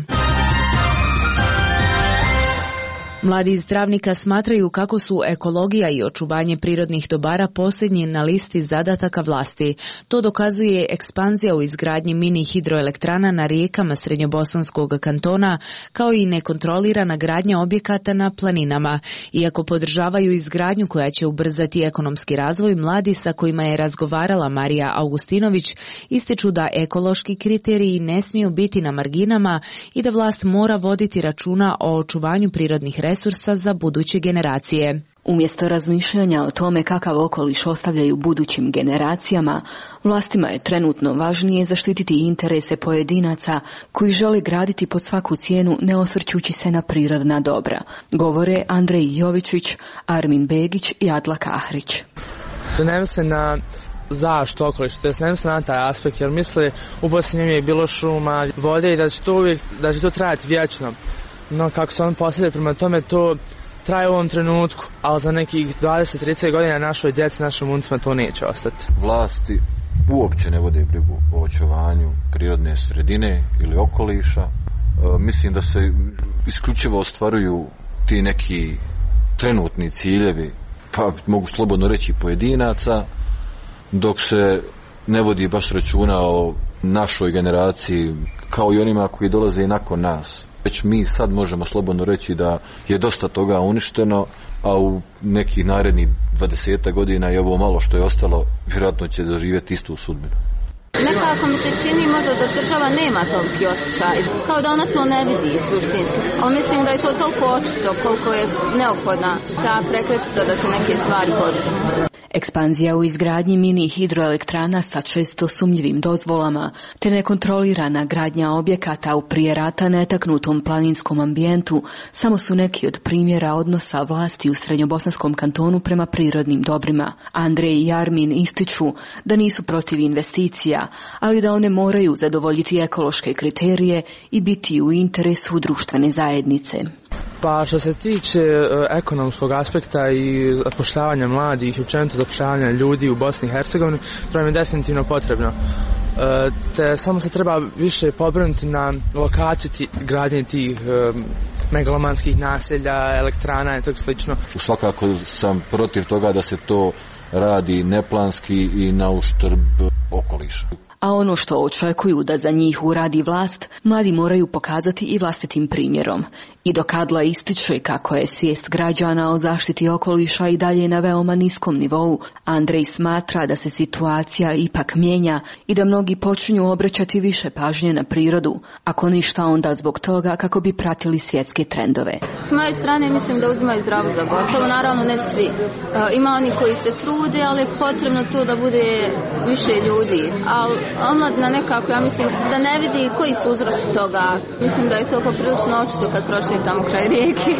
Mladi iz Travnika smatraju kako su ekologija i očuvanje prirodnih dobara posljednji na listi zadataka vlasti. To dokazuje ekspanzija u izgradnji mini hidroelektrana na rijekama Srednjobosanskog kantona, kao i nekontrolirana gradnja objekata na planinama. Iako podržavaju izgradnju koja će ubrzati ekonomski razvoj, mladi sa kojima je razgovarala Marija Augustinović ističu da ekološki kriteriji ne smiju biti na marginama i da vlast mora voditi računa o očuvanju prirodnih resursa resursa za buduće generacije. Umjesto razmišljanja o tome kakav okoliš ostavljaju budućim generacijama, vlastima je trenutno važnije zaštititi interese pojedinaca koji žele graditi pod svaku cijenu ne osvrćući se na prirodna dobra, govore Andrej Jovičić, Armin Begić i Adla Kahrić. Da ne misle na zaštitu okoliša, to jest ne misle na taj aspekt, jer misle u Bosni je bilo šuma, vode i da će to uvijek, da će to trajati vječno. No, kako se on postavlja prema tome, to traje u ovom trenutku, ali za nekih dvadeset do trideset godina našoj djeci, našim unucima to neće ostati. Vlasti uopće ne vode brigu o očuvanju prirodne sredine ili okoliša. E, mislim da se isključivo ostvaruju ti neki trenutni ciljevi, pa mogu slobodno reći pojedinaca, dok se ne vodi baš računa o našoj generaciji, kao i onima koji dolaze i nakon nas. Već mi sad možemo slobodno reći da je dosta toga uništeno, a u nekih narednih dvadeset godina je ovo malo što je ostalo, vjerojatno će doživjeti istu sudbinu. Nekako mi se čini možda da država nema toliki osjećaj, kao da ona to ne vidi suštinski. Ali mislim da je to toliko očito koliko je neophodna ta prekretnica da se neke stvari poduzmu. Ekspanzija u izgradnji mini hidroelektrana sa često sumnjivim dozvolama, te nekontrolirana gradnja objekata u prije rata netaknutom planinskom ambijentu samo su neki od primjera odnosa vlasti u Srednjobosanskom kantonu prema prirodnim dobrima. Andrej i Armin ističu da nisu protiv investicija, ali da one moraju zadovoljiti ekološke kriterije i biti u interesu društvene zajednice. Pa što se tiče e, ekonomskog aspekta i zapošljavanja mladih i općenito zapošljavanja ljudi u Bosni i Hercegovini, to nam je definitivno potrebno. E, te samo se treba više pobrinuti na lokaciju ti, gradnje tih e, megalomanskih naselja, elektrana i tako slično. Svakako sam protiv toga da se to radi neplanski i na uštrb okoliša. A ono što očekuju da za njih uradi vlast, mladi moraju pokazati i vlastitim primjerom. I dok Adla ističe kako je svijest građana o zaštiti okoliša i dalje na veoma niskom nivou, Andrej smatra da se situacija ipak mijenja i da mnogi počinju obraćati više pažnje na prirodu, ako ništa onda zbog toga kako bi pratili svjetske trendove. S moje strane mislim da uzimaju zdravo za gotovo, naravno ne svi. E, ima oni koji se trude, ali je potrebno to da bude više ljudi. Ali omladina nekako, ja mislim da ne vidi koji su uzroci toga. Mislim da je to poprilično očito kad prošli tamo kraj rijeke,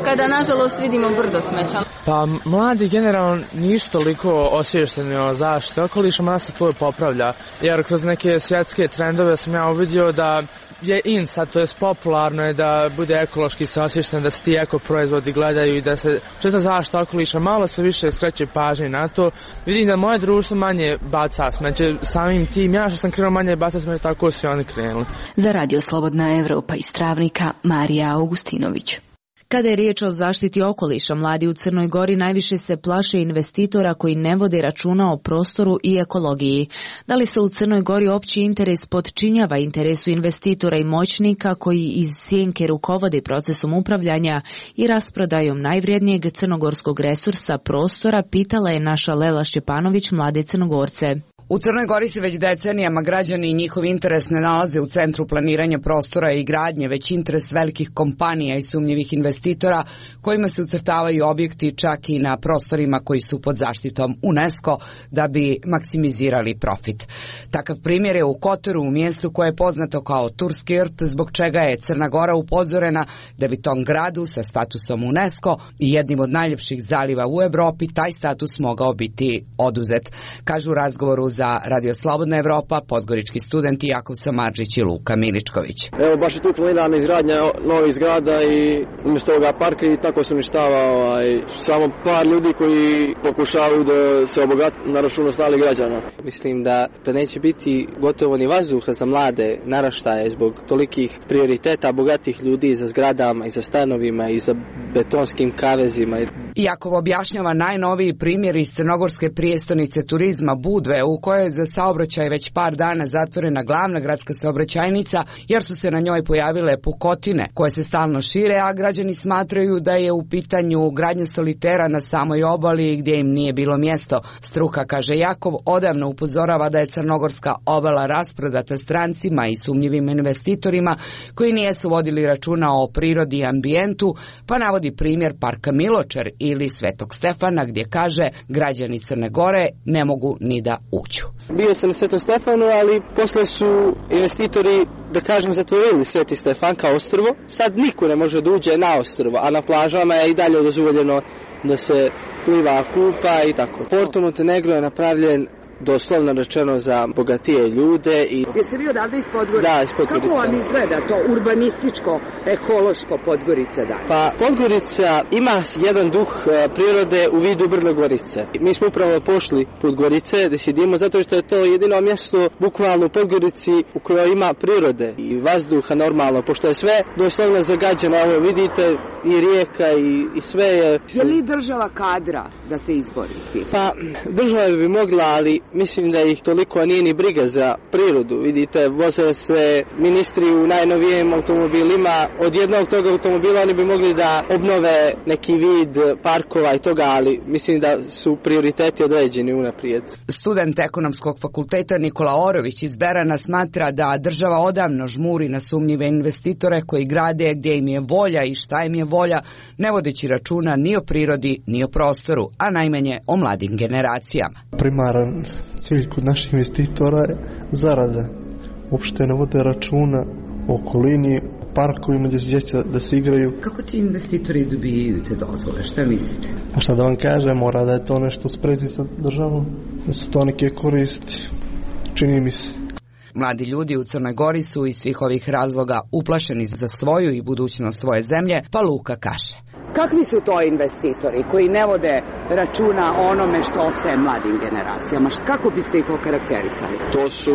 kada nažalost vidimo brdo smeća? Pa mladi generalno nisu toliko osvješteni o zaštiti okoliša, mada se to popravlja, jer kroz neke svjetske trendove sam ja uvidio da je in sad, to je popularno je da bude ekološki se osvješten, da se ti eko proizvodi gledaju i da se čita zaštita okoliša, malo se više skreće pažnje na to. Vidim da moje društvo manje baca smeće, samim tim ja što sam krenuo manje baca smeće, tako su oni krenuli. Za Radio Slobodna Evropa iz Travnika, Marija Augustinović. Kada je riječ o zaštiti okoliša, mladi u Crnoj Gori najviše se plaše investitora koji ne vode računa o prostoru i ekologiji. Da li se u Crnoj Gori opći interes podčinjava interesu investitora i moćnika koji iz sjenke rukovode procesom upravljanja i rasprodajom najvrijednijeg crnogorskog resursa prostora, pitala je naša Lela Šćepanović mlade Crnogorce. U Crnoj Gori se već decenijama građani i njihov interes ne nalaze u centru planiranja prostora i gradnje, već interes velikih kompanija i sumnjivih investitora kojima se ucrtavaju objekti čak i na prostorima koji su pod zaštitom UNESCO da bi maksimizirali profit. Takav primjer je u Kotoru, u mjestu koje je poznato kao Turski rt, zbog čega je Crna Gora upozorena da bi tom gradu sa statusom UNESCO i jednim od najljepših zaliva u Evropi taj status mogao biti oduzet. Kažu u razgovoru za Radio Slobodna Evropa podgorički studenti Jakov Samardžić i Luka Miličković. Evo baš je tu planirana izgradnja novih zgrada i umjesto ovoga parka i tako se uništava ovaj, samo par ljudi koji pokušavaju da se obogate na račun ostalih građana. Mislim da, da neće biti gotovo ni vazduha za mlade naraštaje zbog tolikih prioriteta bogatih ljudi za zgradama i za stanovima i za betonskim kavezima. Jakov objašnjava najnoviji primjer iz crnogorske prijestolnice turizma Budve, u kojoj je za saobraćaj već par dana zatvorena glavna gradska saobraćajnica jer su se na njoj pojavile pukotine koje se stalno šire, a građani smatraju da je u pitanju gradnja solitera na samoj obali gdje im nije bilo mjesto. Struka, kaže Jakov, odavno upozorava da je crnogorska obala rasprodata strancima i sumnjivim investitorima koji nijesu vodili računa o prirodi i ambijentu, pa navodi primjer parka Miločer ili Svetog Stefana gdje kaže građani Crne Gore ne mogu ni da uđu. Bio sam na Svetom Stefanu, ali posle su investitori, da kažem, zatvorili Sveti Stefan kao ostrvo. Sad niko ne može da uđe na ostrvo, a na plažama je i dalje dozvoljeno da se pliva, kupa i tako. Porto Montenegro je napravljen doslovno rečeno za bogatije ljude. I... Jeste vi odavde iz Podgorice? Da, iz Podgorice. Kako vam izgleda to urbanističko, ekološko Podgorica danas? Pa Podgorica ima jedan duh prirode u vidu Brda Gorice. Mi smo upravo pošli put Gorice da sjedimo zato što je to jedino mjesto bukvalno u Podgorici u kojoj ima prirode i vazduha normalno, pošto je sve doslovno zagađeno. Ovo vidite i rijeka i, i sve je... Je li država kadra da se izbori s tim? Pa država bi mogla, ali mislim da ih toliko nije ni briga za prirodu. Vidite, voze se ministri u najnovijim automobilima. Od jednog toga automobila oni bi mogli da obnove neki vid parkova i toga, ali mislim da su prioriteti određeni unaprijed. Student ekonomskog fakulteta Nikola Orović iz Berana smatra da država odavno žmuri na sumnjive investitore koji grade gdje im je volja i šta im je volja, ne vodeći računa ni o prirodi ni o prostoru, a najmanje o mladim generacijama. Primaran cilj kod naših investitora je zarada. Uopšte ne vode računa o okolini, parkovima gdje se djeca da se igraju. Kako ti investitori dobijaju te dozvole? Šta mislite? A šta da vam kažem, mora da je to nešto sprezi sa državom, da su to neke koristi, čini mi se. Mladi ljudi u Crnoj Gori su iz svih ovih razloga uplašeni za svoju i budućnost svoje zemlje, pa Luka kaže. Kakvi su to investitori koji ne vode računa o onome što ostaje mladim generacijama? Kako biste ih okarakterisali? To su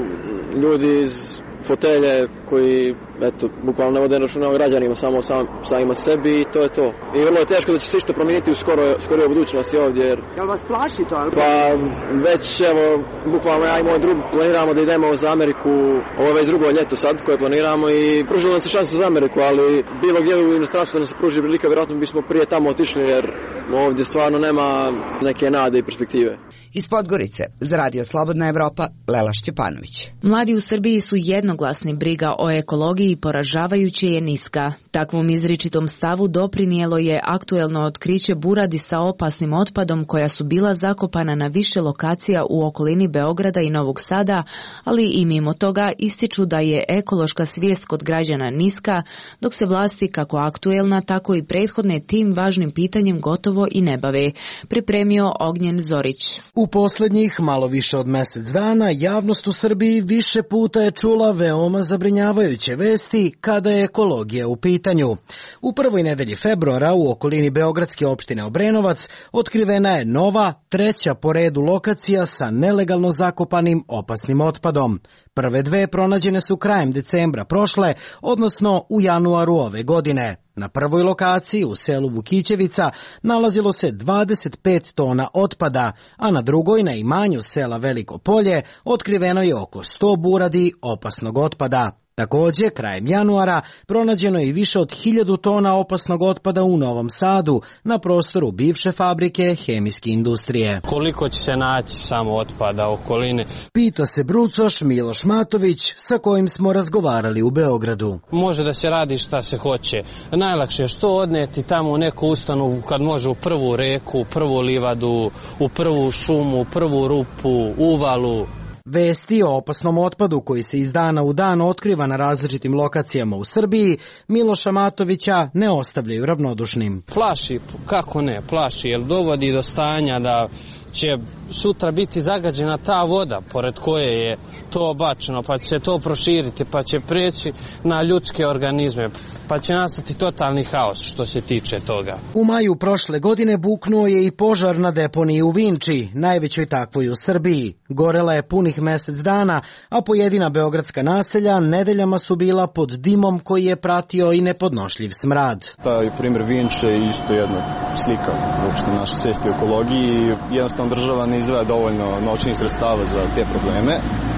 ljudi iz fotelje koji, eto, bukvalno ne vode računa o građanima, samo sam, samima sebi i to je to. I vrlo je teško da će se išta promijeniti u skoro, skoroj budućnosti ovdje. Jer... Jel vas plaši to? Ali... Pa već, evo, bukvalno ja i moj drug planiramo da idemo za Ameriku, ovo je već drugo ljeto sad koje planiramo i pružilo nam se šansu za Ameriku, ali bilo gdje u inostranstvu da se pruži prilika, vjerojatno bismo prije tamo otišli jer ovdje stvarno nema neke nade i perspektive. Iz Podgorice, za Radio Slobodna Evropa, Lela Šćepanović. Mladi u Srbiji su jednoglasni, briga o ekologiji poražavajuće je niska. Takvom izričitom stavu doprinijelo je aktuelno otkriće buradi sa opasnim otpadom koja su bila zakopana na više lokacija u okolini Beograda i Novog Sada, ali i mimo toga ističu da je ekološka svijest kod građana niska, dok se vlasti kako aktuelna, tako i prethodne tim važnim pitanjem gotovo i ne bave. Pripremio Ognjen Zorić. U posljednjih malo više od mjesec dana javnost u Srbiji više puta je čula veoma zabrinjavajuće vesti kada je ekologija u pitanju. U prvoj nedelji februara u okolini beogradske opštine Obrenovac otkrivena je nova, treća po redu lokacija sa nelegalno zakopanim opasnim otpadom. Prve dve pronađene su krajem decembra prošle, odnosno u januaru ove godine. Na prvoj lokaciji u selu Vukićevica nalazilo se dvadeset pet tona otpada, a na drugoj na imanju sela Veliko Polje otkriveno je oko sto buradi opasnog otpada. Također, krajem januara pronađeno je i više od hiljadu tona opasnog otpada u Novom Sadu na prostoru bivše fabrike hemijske industrije. Koliko će se naći samo otpada u okoline? Pita se brucoš Miloš Matović sa kojim smo razgovarali u Beogradu. Može da se radi šta se hoće. Najlakše je što odneti tamo u neku ustanovu kad može u prvu reku, u prvu livadu, u prvu šumu, u prvu rupu, uvalu. Vesti o opasnom otpadu koji se iz dana u dan otkriva na različitim lokacijama u Srbiji Miloša Matovića ne ostavljaju ravnodušnim. Plaši, kako ne, plaši, jer dovodi do stanja da će sutra biti zagađena ta voda pored koje je to bačeno, pa će se to proširiti, pa će preći na ljudske organizme, pa će nastati totalni haos što se tiče toga. U maju prošle godine buknuo je i požar na deponiji u Vinči, najvećoj takvoj u Srbiji. Gorela je punih mjesec dana, a pojedina beogradska naselja nedeljama su bila pod dimom koji je pratio i nepodnošljiv smrad. Taj primjer Vinče je isto jedna slika uopšte naše svesti o ekologiji. Jednostavno država ne izdvaja dovoljno novčanih sredstava za te probleme.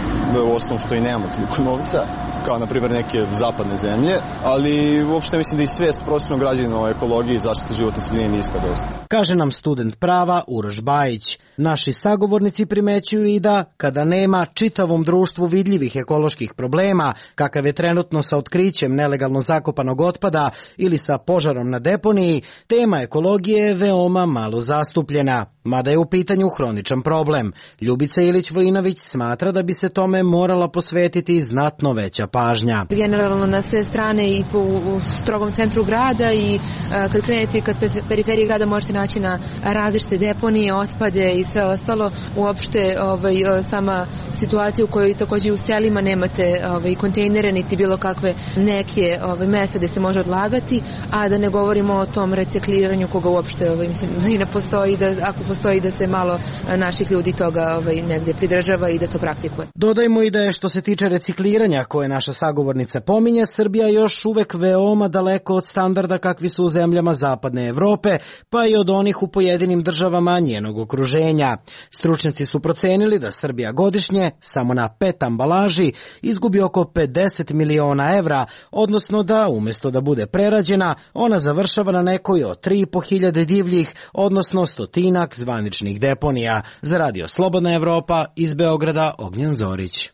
U osnovu što i nemamo toliko novca, kao na primjer neke zapadne zemlje, ali uopšte mislim da i svest prostornog građanina o ekologiji i zaštiti životne sredine niska dosta. Kaže nam student prava Uroš Bajić. Naši sagovornici primećuju i da, kada nema čitavom društvu vidljivih ekoloških problema, kakav je trenutno sa otkrićem nelegalno zakopanog otpada ili sa požarom na deponiji, tema ekologije je veoma malo zastupljena, mada je u pitanju hroničan problem. Ljubica Ilić-Vojinović smatra da bi se tome morala posvetiti znatno veća pažnja. Generalno na sve strane i po u strogom centru grada i a, kad krenete kad periferije grada možete naći na različite deponije, otpade i sve ostalo. Uopšte ovaj, sama situacija u kojoj također u selima nemate ovaj, kontejnere niti bilo kakve neke ovaj, mesta gdje se može odlagati, a da ne govorimo o tom recikliranju koga uopšte ovaj, mislim, i ne postoji, da, ako postoji da se malo naših ljudi toga ovaj, negdje pridržava i da to praktikuje. Dodajmo i da je što se tiče recikliranja koje naša sagovornica pominje, Srbija još uvek veoma daleko od standarda kakvi su u zemljama zapadne Evrope, pa i od onih u pojedinim državama njenog okruženja. Stručnjaci su procenili da Srbija godišnje, samo na pet ambalaži, izgubi oko pedeset miliona evra, odnosno da, umjesto da bude prerađena, ona završava na nekoj od tri i po hiljade divljih, odnosno stotinak zvaničnih deponija. Za Radio Slobodna Evropa iz Beograda, Ognjen Zorić.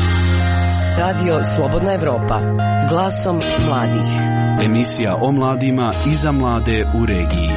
Radio Slobodna Evropa, glasom mladih. Emisija o mladima i za mlade u regiji.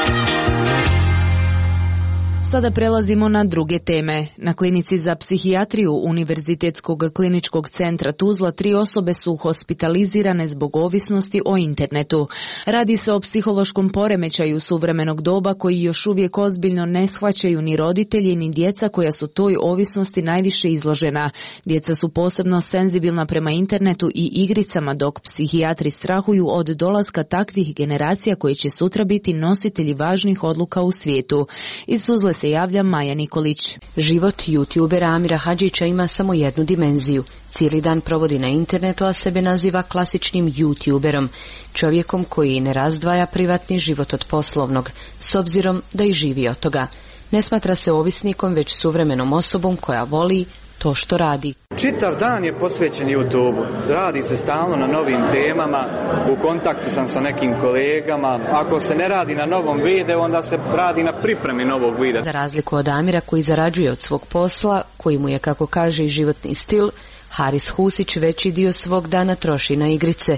Sada prelazimo na druge teme. Na klinici za psihijatriju Univerzitetskog kliničkog centra Tuzla tri osobe su hospitalizirane zbog ovisnosti o internetu. Radi se o psihološkom poremećaju suvremenog doba koji još uvijek ozbiljno ne shvaćaju ni roditelji ni djeca koja su toj ovisnosti najviše izložena. Djeca su posebno senzibilna prema internetu i igricama, dok psihijatri strahuju od dolaska takvih generacija koje će sutra biti nositelji važnih odluka u svijetu. Iz Tuzle se javlja Maja Nikolić. Život youtubera Amira Hadžića ima samo jednu dimenziju. Cijeli dan provodi na internetu, a sebe naziva klasičnim youtuberom, čovjekom koji ne razdvaja privatni život od poslovnog, s obzirom da i živi od toga. Ne smatra se ovisnikom, već suvremenom osobom koja voli to što radi. Čitav dan je posvećen YouTube. Radi se stalno na novim temama, u kontaktu sam sa nekim kolegama. Ako se ne radi na novom videu, onda se radi na pripremi novog videa. Za razliku od Amira koji zarađuje od svog posla, koji mu je, kako kaže, i životni stil, Haris Husić veći dio svog dana troši na igrice.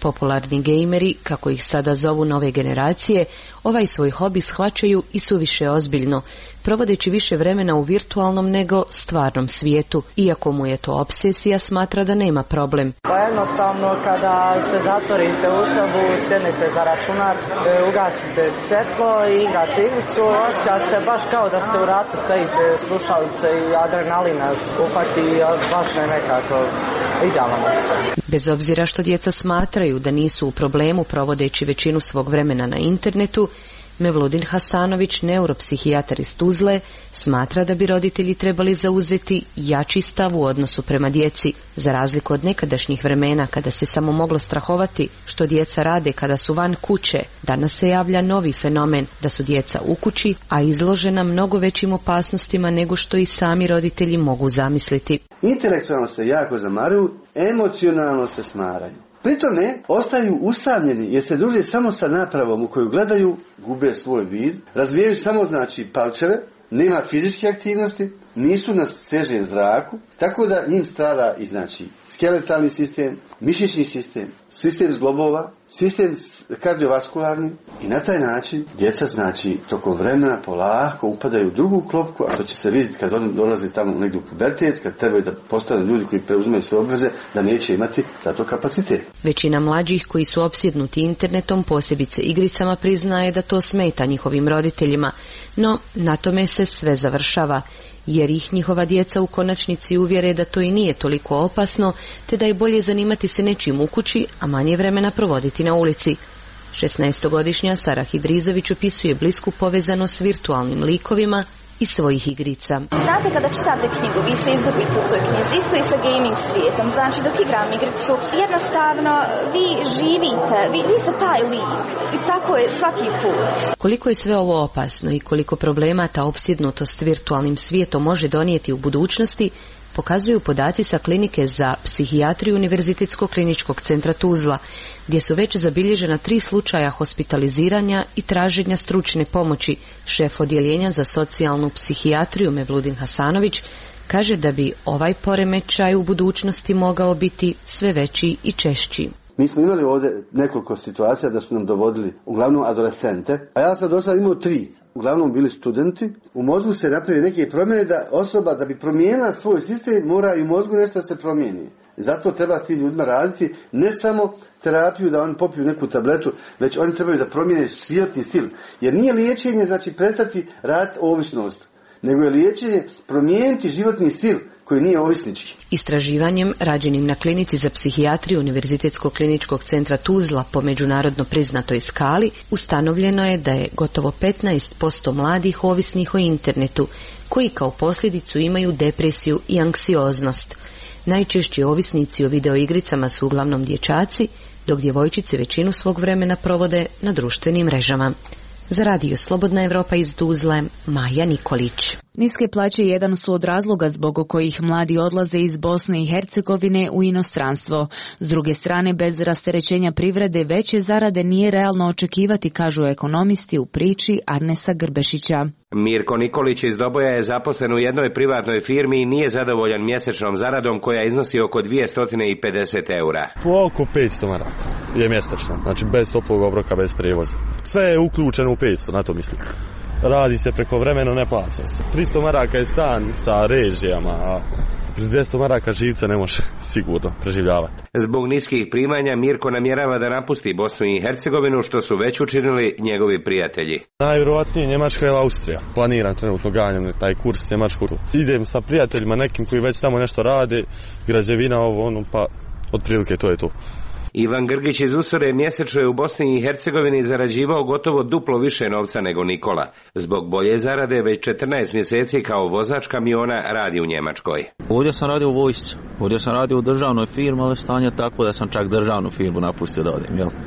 Popularni gejmeri, kako ih sada zovu nove generacije, ovaj svoj hobi shvaćaju i suviše ozbiljno, provodeći više vremena u virtualnom nego stvarnom svijetu. Iako mu je to obsesija, smatra da nema problem. Pa jednostavno, kada se zatvorite u sobu, sjednete za računar, ugasite svjetlo i igrate igricu, osjećate se baš kao da ste u ratu, stavite slušalice i adrenalin nas uhvati, baš ne nekako idealno. Bez obzira što djeca smatraju da nisu u problemu provodeći većinu svog vremena na internetu, Mevludin Hasanović, neuropsihijatar iz Tuzle, smatra da bi roditelji trebali zauzeti jači stav u odnosu prema djeci. Za razliku od nekadašnjih vremena kada se samo moglo strahovati što djeca rade kada su van kuće, danas se javlja novi fenomen da su djeca u kući, a izložena mnogo većim opasnostima nego što i sami roditelji mogu zamisliti. Intelektualno se jako zamaruju, emocionalno se smaraju. Pri tome ostaju usamljeni jer se druže samo sa napravom u koju gledaju, gube svoj vid, razvijaju samo znači palčeve, nema fizičke aktivnosti, nisu na svežem zraku, tako da njim strada i znači skeletalni sistem, mišićni sistem, sistem zglobova, sistem kardiovaskularni i na taj način djeca znači tokom vremena polako upadaju u drugu klopku, a to će se vidjeti kad oni dolaze tamo negdje u pubertet, kad trebaju da postanu ljudi koji preuzimaju sve obveze, da neće imati za to kapacitet. Većina mlađih koji su opsjednuti internetom, posebice igricama, priznaje da to smeta njihovim roditeljima, no na tome se sve završava, jer ih njihova djeca u konačnici uvjere da to i nije toliko opasno, te da je bolje zanimati se nečim u kući, a manje vremena provoditi na ulici. šesnaestogodišnja Sara Hidrizović opisuje blisku povezanost s virtualnim likovima i svojih igrica. Znate, kada čitate knjigu, vi se izgubite u toj knjizi, isto i sa gaming svijetom. Znači, dok igram igricu, jednostavno vi živite, vi, vi ste taj lik i tako je svaki put. Koliko je sve ovo opasno i koliko problema ta opsjednutost virtualnim svijetom može donijeti u budućnosti, pokazuju podaci sa klinike za psihijatriju Univerzitetskog kliničkog centra Tuzla, gdje su već zabilježena tri slučaja hospitaliziranja i traženja stručne pomoći. Šef odjeljenja za socijalnu psihijatriju Mevludin Hasanović kaže da bi ovaj poremećaj u budućnosti mogao biti sve veći i češći. Mi smo imali ovdje nekoliko situacija da su nam dovodili uglavnom adolescente, a ja sam do sada imao tri. Uglavnom bili studenti, u mozgu se napravi neke promjene da osoba da bi promijenila svoj sistem mora i u mozgu nešto da se promijeni. Zato treba s tim ljudima raditi ne samo terapiju da oni popiju neku tabletu, već oni trebaju da promijene životni stil. Jer nije liječenje znači prestati raditi ovisnost, nego je liječenje promijeniti životni stil koji nije ovisnički. Istraživanjem rađenim na klinici za psihijatriju Univerzitetskog kliničkog centra Tuzla po međunarodno priznatoj skali ustanovljeno je da je gotovo petnaest posto mladih ovisnih o internetu, koji kao posljedicu imaju depresiju i anksioznost. Najčešći ovisnici o videoigricama su uglavnom dječaci, dok djevojčice većinu svog vremena provode na društvenim mrežama. Za radio Slobodna Evropa iz Tuzle, Maja Nikolić. Niske plaće jedan su od razloga zbog kojih mladi odlaze iz Bosne i Hercegovine u inostranstvo. S druge strane, bez rasterećenja privrede veće zarade nije realno očekivati, kažu ekonomisti u priči Arnesa Grbešića. Mirko Nikolić iz Doboja je zaposlen u jednoj privatnoj firmi i nije zadovoljan mjesečnom zaradom koja iznosi oko dvjesto pedeset eura. Po oko petsto maraka je mjesečno, znači bez toplog obroka, bez prijevoza. Sve je uključeno u petsto, na to mislim. Radi se preko vremena, ne plaća se. tristo maraka je stan sa režijama, a s dvjesto maraka živca ne može sigurno preživljavati. Zbog niskih primanja Mirko namjerava da napusti Bosnu i Hercegovinu, što su već učinili njegovi prijatelji. Najvjerojatnije Njemačka ili Austrija. Planiram trenutno ganjam taj kurs Njemačku. Idem sa prijateljima nekim koji već tamo nešto rade, građevina ovo ono, pa otprilike to je to. Ivan Grgić iz Usore mjesečno je u Bosni i Hercegovini zarađivao gotovo duplo više novca nego Nikola. Zbog bolje zarade već četrnaest mjeseci kao vozač kamiona radi u Njemačkoj. Ovdje sam radio u vojsci, ovdje sam radio u državnoj firmi, ali stanje tako da sam čak državnu firmu napustio da odem, jel?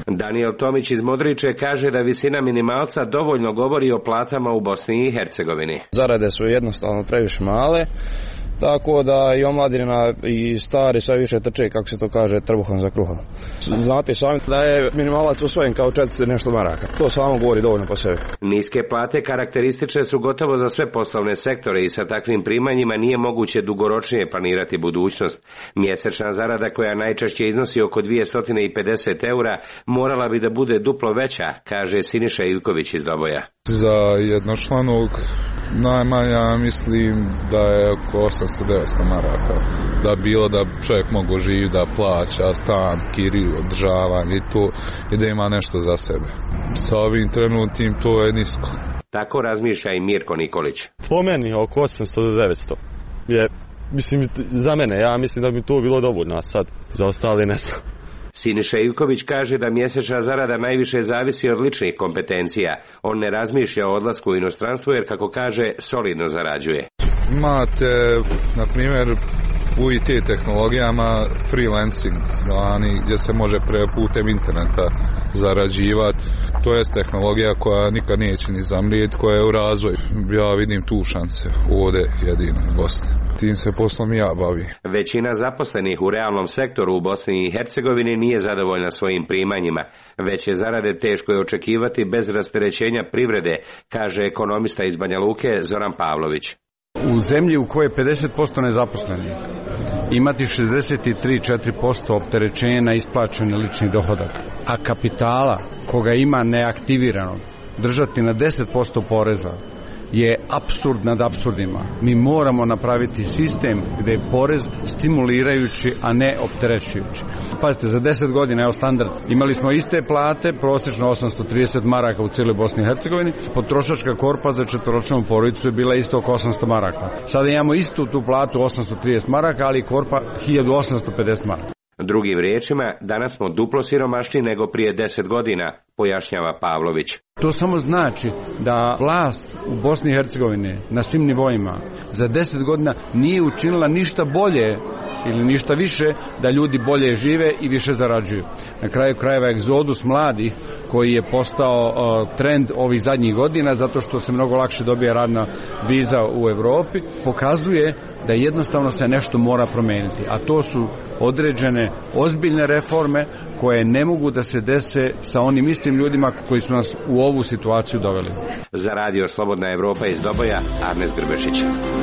Daniel Tomić iz Modriče kaže da visina minimalca dovoljno govori o platama u Bosni i Hercegovini. Zarade su jednostavno previše male, tako da i omladina i stari sve više trče, kako se to kaže, trbuhom za kruhom. Znate sami da je minimalac usvojen kao četiri nešto maraka. To samo govori dovoljno po sebi. Niske plate karakteristične su gotovo za sve poslovne sektore i sa takvim primanjima nije moguće dugoročnije planirati budućnost. Mjesečna zarada, koja najčešće iznosi oko dvjesto pedeset eura, morala bi da bude duplo veća, kaže Siniša Ivković iz Doboja. Za jednočlanog najmanja mislim da je oko osamsto do devetsto maraka. Da bilo da čovjek mogu živjeti, da plaća stan, kiriju, održavanje i to, i da ima nešto za sebe. Sa ovim trenutnim to je nisko. Tako razmišlja i Mirko Nikolić. Po meni oko osamsto do devetsto je, mislim, za mene, ja mislim da bi to bilo dovoljno, a sad za ostali ne znam. Siniša Ivković kaže da mjesečna zarada najviše zavisi od ličnih kompetencija. On ne razmišlja o odlasku u inostranstvo jer, kako kaže, solidno zarađuje. Imate, na primjer, u I T tehnologijama freelancing, gdje se može pre putem interneta zarađivati. To je tehnologija koja nikad neće ni zamrijeti, koja je u razvoju. Ja vidim tu šanse ovdje jedino u Bosni. Tim se poslom ja bavim. Većina zaposlenih u realnom sektoru u Bosni i Hercegovini nije zadovoljna svojim primanjima. Veće zarade teško je očekivati bez rasterećenja privrede, kaže ekonomista iz Banja Luke Zoran Pavlović. U zemlji u kojoj je pedeset posto nezaposlenih, imati šezdeset tri do četiri posto opterećenja na isplaćeni lični dohodak, a kapitala koga ima neaktiviranog držati na deset posto poreza je apsurd nad apsurdima. Mi moramo napraviti sistem gdje je porez stimulirajući, a ne opterećujući. Pazite, za deset godina, evo standard, imali smo iste plate, prosječno osamsto trideset maraka u cijeloj Bosni i Hercegovini, potrošačka korpa za četvoročlanu porodicu je bila isto oko osamsto maraka. Sada imamo istu tu platu osamsto trideset maraka, ali korpa hiljadu osamsto pedeset maraka. Drugim riječima, danas smo duplo siromašniji nego prije deset godina, pojašnjava Pavlović. To samo znači da vlast u Bosni i Hercegovini na svim nivoima za deset godina nije učinila ništa bolje ili ništa više da ljudi bolje žive i više zarađuju. Na kraju krajeva egzodus mladih koji je postao uh, trend ovih zadnjih godina zato što se mnogo lakše dobija radna viza u Europi, pokazuje da jednostavno se nešto mora promijeniti, a to su određene ozbiljne reforme koje ne mogu da se dese sa onim istim ljudima koji su nas u ovu situaciju doveli. Za radio Slobodna Evropa iz Doboja, Arnes Grbešić.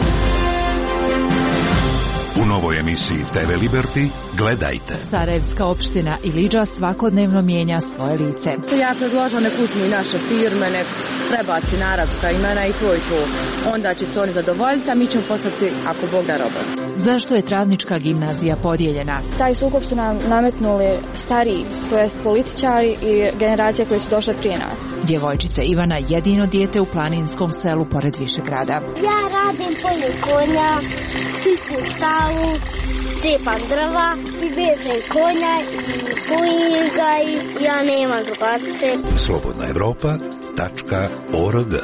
U novoj emisiji te ve Liberty gledajte. Sarajevska opština Ilidža svakodnevno mijenja svoje lice. Ja predložila nek uzmu i naše firme, nek prebaci na arapska imena i to i to. Onda će se oni zadovoljiti, a mi ćemo poslati, ako Bog da, roba. Zašto je Travnička gimnazija podijeljena? Taj sukob su nam nametnuli stariji, to jest političari i generacije koje su došle prije nas. Djevojčica Ivana jedino dijete u planinskom selu pored Višegrada. Ja radim polje konja, čistu stavu, cepam drva, i vežem konja i pojim ga i ja nemam drugarce. Slobodna Evropa tačka org.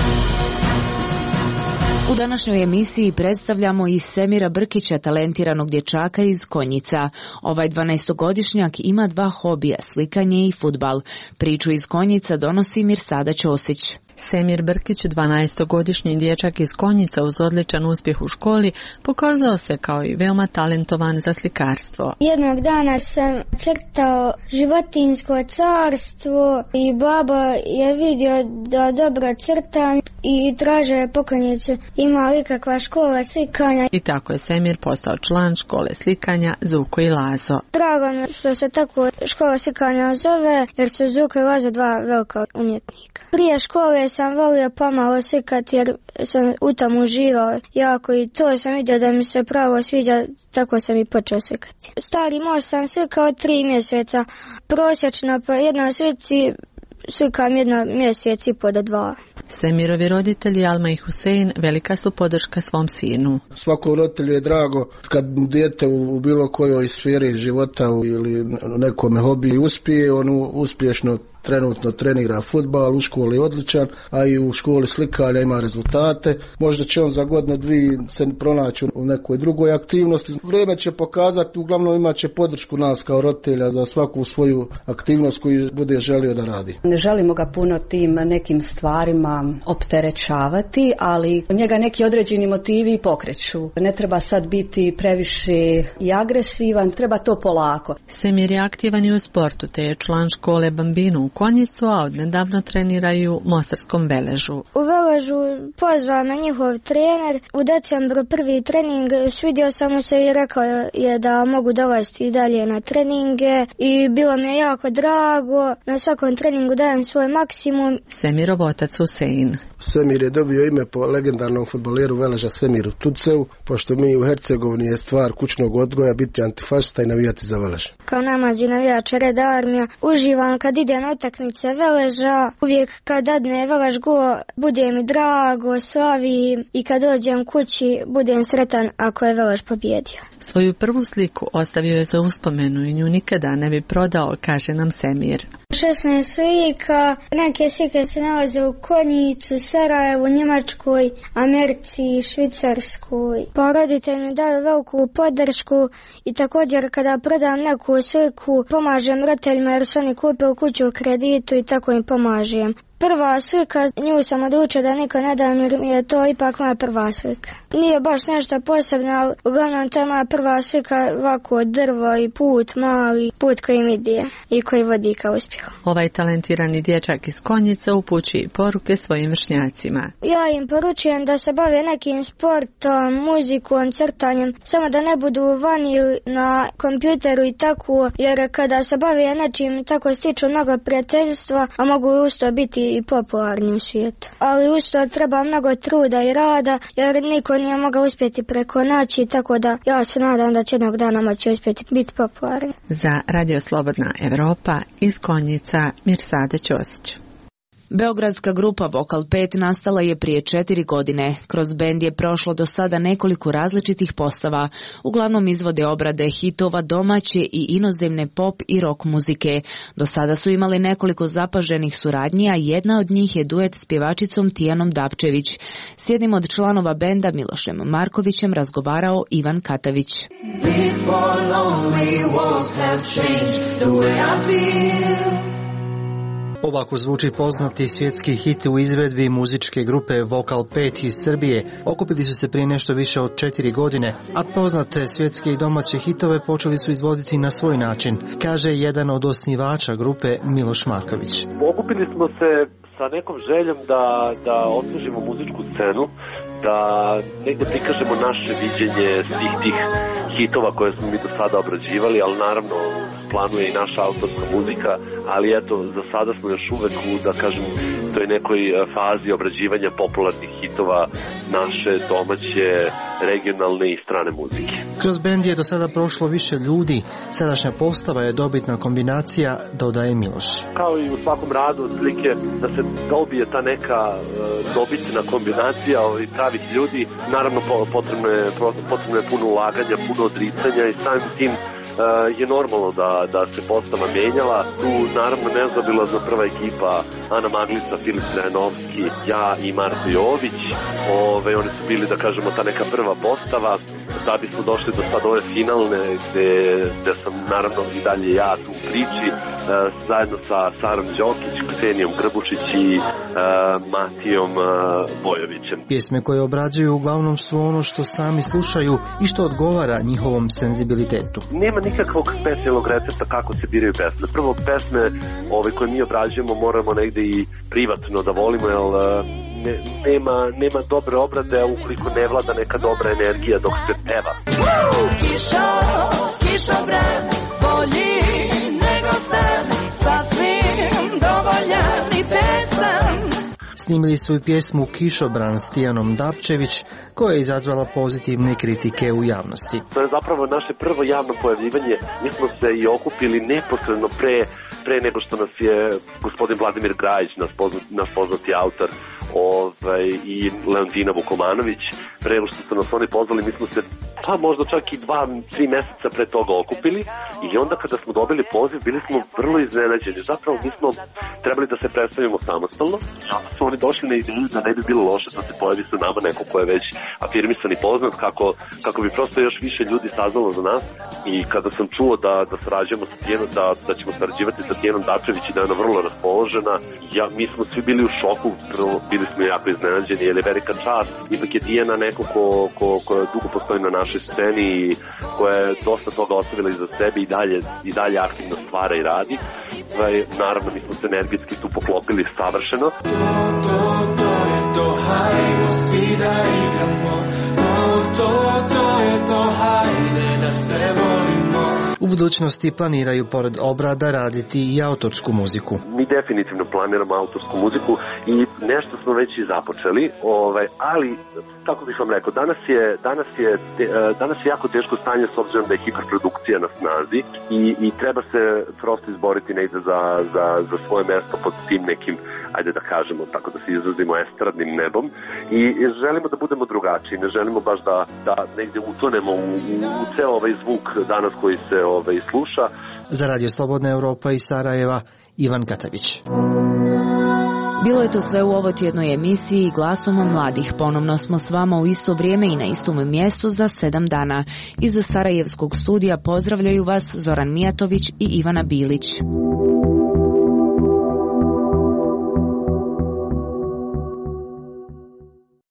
U današnjoj emisiji predstavljamo i Semira Brkića, talentiranog dječaka iz Konjica. Ovaj dvanaestogodišnjak ima dva hobija, slikanje i fudbal. Priču iz Konjica donosi Mirsada Ćosić. Semir Brkić, dvanaestogodišnji dječak iz Konjica uz odličan uspjeh u školi, pokazao se kao i veoma talentovan za slikarstvo. Jednog dana sam crtao životinjsko carstvo i baba je vidio da dobro crtam i tražio je pokojnicu ima li kakva škola slikanja. I tako je Semir postao član škole slikanja Zuko i Lazo. Drago mi što se tako škola slikanja zove, jer su Zuko i Lazo dva velika umjetnika. Prije škole sam volio pomalo slikati jer sam u tom uživao jako i to sam vidio da mi se pravo sviđa, tako sam i počeo slikati. Stari most sam slikao tri mjeseca, prosječno po jednoj slici slikam jedno mjesec i po do dva. Semirovi roditelji Alma i Husein velika su podrška svom sinu. Svakom roditelju je drago kad dijete u bilo kojoj sferi života ili nekome hobiji uspije, on uspješno trenutno trenira fudbal, u školi odličan, a i u školi slikanja ima rezultate. Možda će on za godinu dvije se pronaći u nekoj drugoj aktivnosti. Vrijeme će pokazati, uglavnom imat će podršku nas kao roditelja za svaku svoju aktivnost koju bude želio da radi. Ne želimo ga puno tim nekim stvarima opterećavati, ali njega neki određeni motivi pokreću. Ne treba sad biti previše i agresivan, treba to polako. Semir je aktivan i u sportu, te je član škole Bambinu u Konjicu, a odnedavno treniraju u Mostarskom Veležu. U Veležu pozvao me njihov trener, u decembru prvi trening, svidio sam mu se i rekao je da mogu dolaziti i dalje na treninge i bilo mi je jako drago, na svakom treningu dajem svoj maksimum. Semirov otac Husein. Semir je dobio ime po legendarnom fudbaleru Veleža Semiru Tuceu, pošto mi u Hercegovini je stvar kućnog odgoja biti antifašista i navijati za Velež. Kao namazi navijač Red Armija, uživam kad ide na utakmice Veleža, uvijek kad dadne Velež go, bude mi drago, slavim i kad dođem kući budem sretan ako je Velež pobjedio. Svoju prvu sliku ostavio je za uspomenu i nju nikada ne bi prodao, kaže nam Semir. šesnaest slika, neke slike se nalaze u Konjicu, Sarajevu, Njemačkoj, Americi, Švicarskoj. Pa roditelji mi daju veliku podršku i također kada prodam neku sliku pomažem roditeljima jer su oni kupili kuću u kreditu i tako im pomažem. Prva slika, nju sam odlučila da niko ne dam jer mi je to ipak moja prva slika. Nije baš nešto posebno, ali uglavnom to je moja prva slika, ovako drvo i put, mali put koji mi ide i koji vodi ka uspjehu. Ovaj talentirani dječak iz Konjica upućuje poruke svojim vršnjacima. Ja im poručujem da se bave nekim sportom, muzikom, crtanjem, samo da ne budu vani na kompjuteru i tako, jer kada se bave nečim tako stiču mnogo prijateljstva, a mogu usto biti i popularni u svijetu. Ali usto treba mnogo truda i rada, jer niko nije mogao uspjeti preko noći, tako da ja se nadam da će jednog dana moći uspjeti biti popularni. Za Radio Slobodna Evropa iz Konjica, Mirsade Ćosić. Beogradska grupa Vokal pet nastala je prije četiri godine. Kroz bend je prošlo do sada nekoliko različitih postava. Uglavnom izvode obrade hitova domaće i inozemne pop i rock muzike. Do sada su imali nekoliko zapaženih suradnji, a jedna od njih je duet s pjevačicom Tijanom Dapčević. S jednim od članova benda Milošem Markovićem razgovarao Ivan Katavić. Ovako zvuči poznati svjetski hit u izvedbi muzičke grupe Vokal pet iz Srbije. Okupili su se prije nešto više od četiri godine, a poznate svjetske i domaće hitove počeli su izvoditi na svoj način, kaže jedan od osnivača grupe Miloš Marković. Okupili smo se sa nekom željom da, da osvežimo muzičku scenu, da negdje prikažemo naše viđenje svih tih hitova koje smo mi do sada obrađivali, ali naravno planuje i naša autorska muzika, ali eto, za sada smo još uvek u, da kažem, toj nekoj fazi obrađivanja popularnih hitova naše domaće, regionalne i strane muzike. Kroz bend je do sada prošlo više ljudi, sadašnja postava je dobitna kombinacija, dodaje Miloš. Kao i u svakom radu, otprilike, da se dobije ta neka uh, dobitna kombinacija ovih pravih ljudi, naravno potrebno je, potrebno je puno ulaganja, puno odricanja i samim tim Uh, je normalno da, da se postava menjala. Tu naravno nezaobilazna prva ekipa Ana Maglica, Filip Srenovski, ja i Marko Jović. Ove, oni su bili, da kažemo, ta neka prva postava, da bismo došli do sad ove finalne gde, gde sam naravno i dalje ja tu u priči uh, zajedno sa Sarom Đokić, Ksenijom Grbušić i uh, Matijom uh, Bojovićem. Pjesme koje obrađuju uglavnom su ono što sami slušaju i što odgovara njihovom senzibilitetu. Nema nikakvog specijalnog recepta kako se biraju pesme. Prvo, pesme ove koje mi obrađujemo moramo negde i privatno da volimo, jer ne, nema, nema dobre obrade ukoliko ne vlada neka dobra energija dok se peva. Kišo, kišobran, bolji nego san, sasvim dovoljan i pesan. Snimili su i pjesmu Kišobran s Tijanom Dapčević, koja je izazvala pozitivne kritike u javnosti. To je zapravo naše prvo javno pojavljivanje. Mi smo se i okupili neposredno pre, pre nego što nas je gospodin Vladimir Grajić, naš poznati, naš poznati autor, ovaj, i Leontina Vukomanović. Pre nego što su nas oni pozvali, mi smo se pa možda čak i dva, tri meseca pre toga okupili i onda kada smo dobili poziv bili smo vrlo iznenađeni. Zapravo mi smo trebali da se predstavimo samostalno, a su oni došli na ideju da ne bi bilo loše da se pojavi sa nama neko ko je već afirmisan i poznat, kako, kako bi prosto još više ljudi saznalo za nas. I kada sam čuo da, da sarađujemo sa Tijenom, da, da ćemo sarađivati sa Tijenom Dačević i da je ona vrlo raspoložena, ja, mi smo svi bili u šoku, bili smo jako iznenađeni, jer je velika čast. Ipak je Tijena neko ko, ko, ko dugo postoji na našoj sceni i koja je dosta toga ostavila iza sebe i dalje, i dalje aktivno stvara i radi. Naravno, mi smo se energetski tu poklopili savršeno. To, to, to je to, hajmo svi da igramo. To, to, to je to, hajde da se volimo. U budućnosti planiraju pored obrada raditi i autorsku muziku. Mi definitivno planiramo autorsku muziku i nešto smo već i započeli, ovaj, ali kako bih vam rekao, danas je, danas je, danas je jako teško stanje s obzirom da je hiperprodukcija na snazi i, i treba se prosto izboriti negde za, za, za svoje mesto pod tim nekim, ajde da kažemo, tako da se izrazimo, estradnim nebom i želimo da budemo drugačiji, ne želimo baš da, da negde utonemo u, u, u ceo ovaj zvuk danas koji se ovaj, sluša. Za Radio Slobodna Europa iz Sarajeva, Ivan Katavić. Bilo je to sve u ovotjednoj emisiji Glasom mladih. Ponovno smo s vama u isto vrijeme i na istom mjestu za sedam dana. Iz Sarajevskog studija pozdravljaju vas Zoran Mijatović i Ivana Bilić.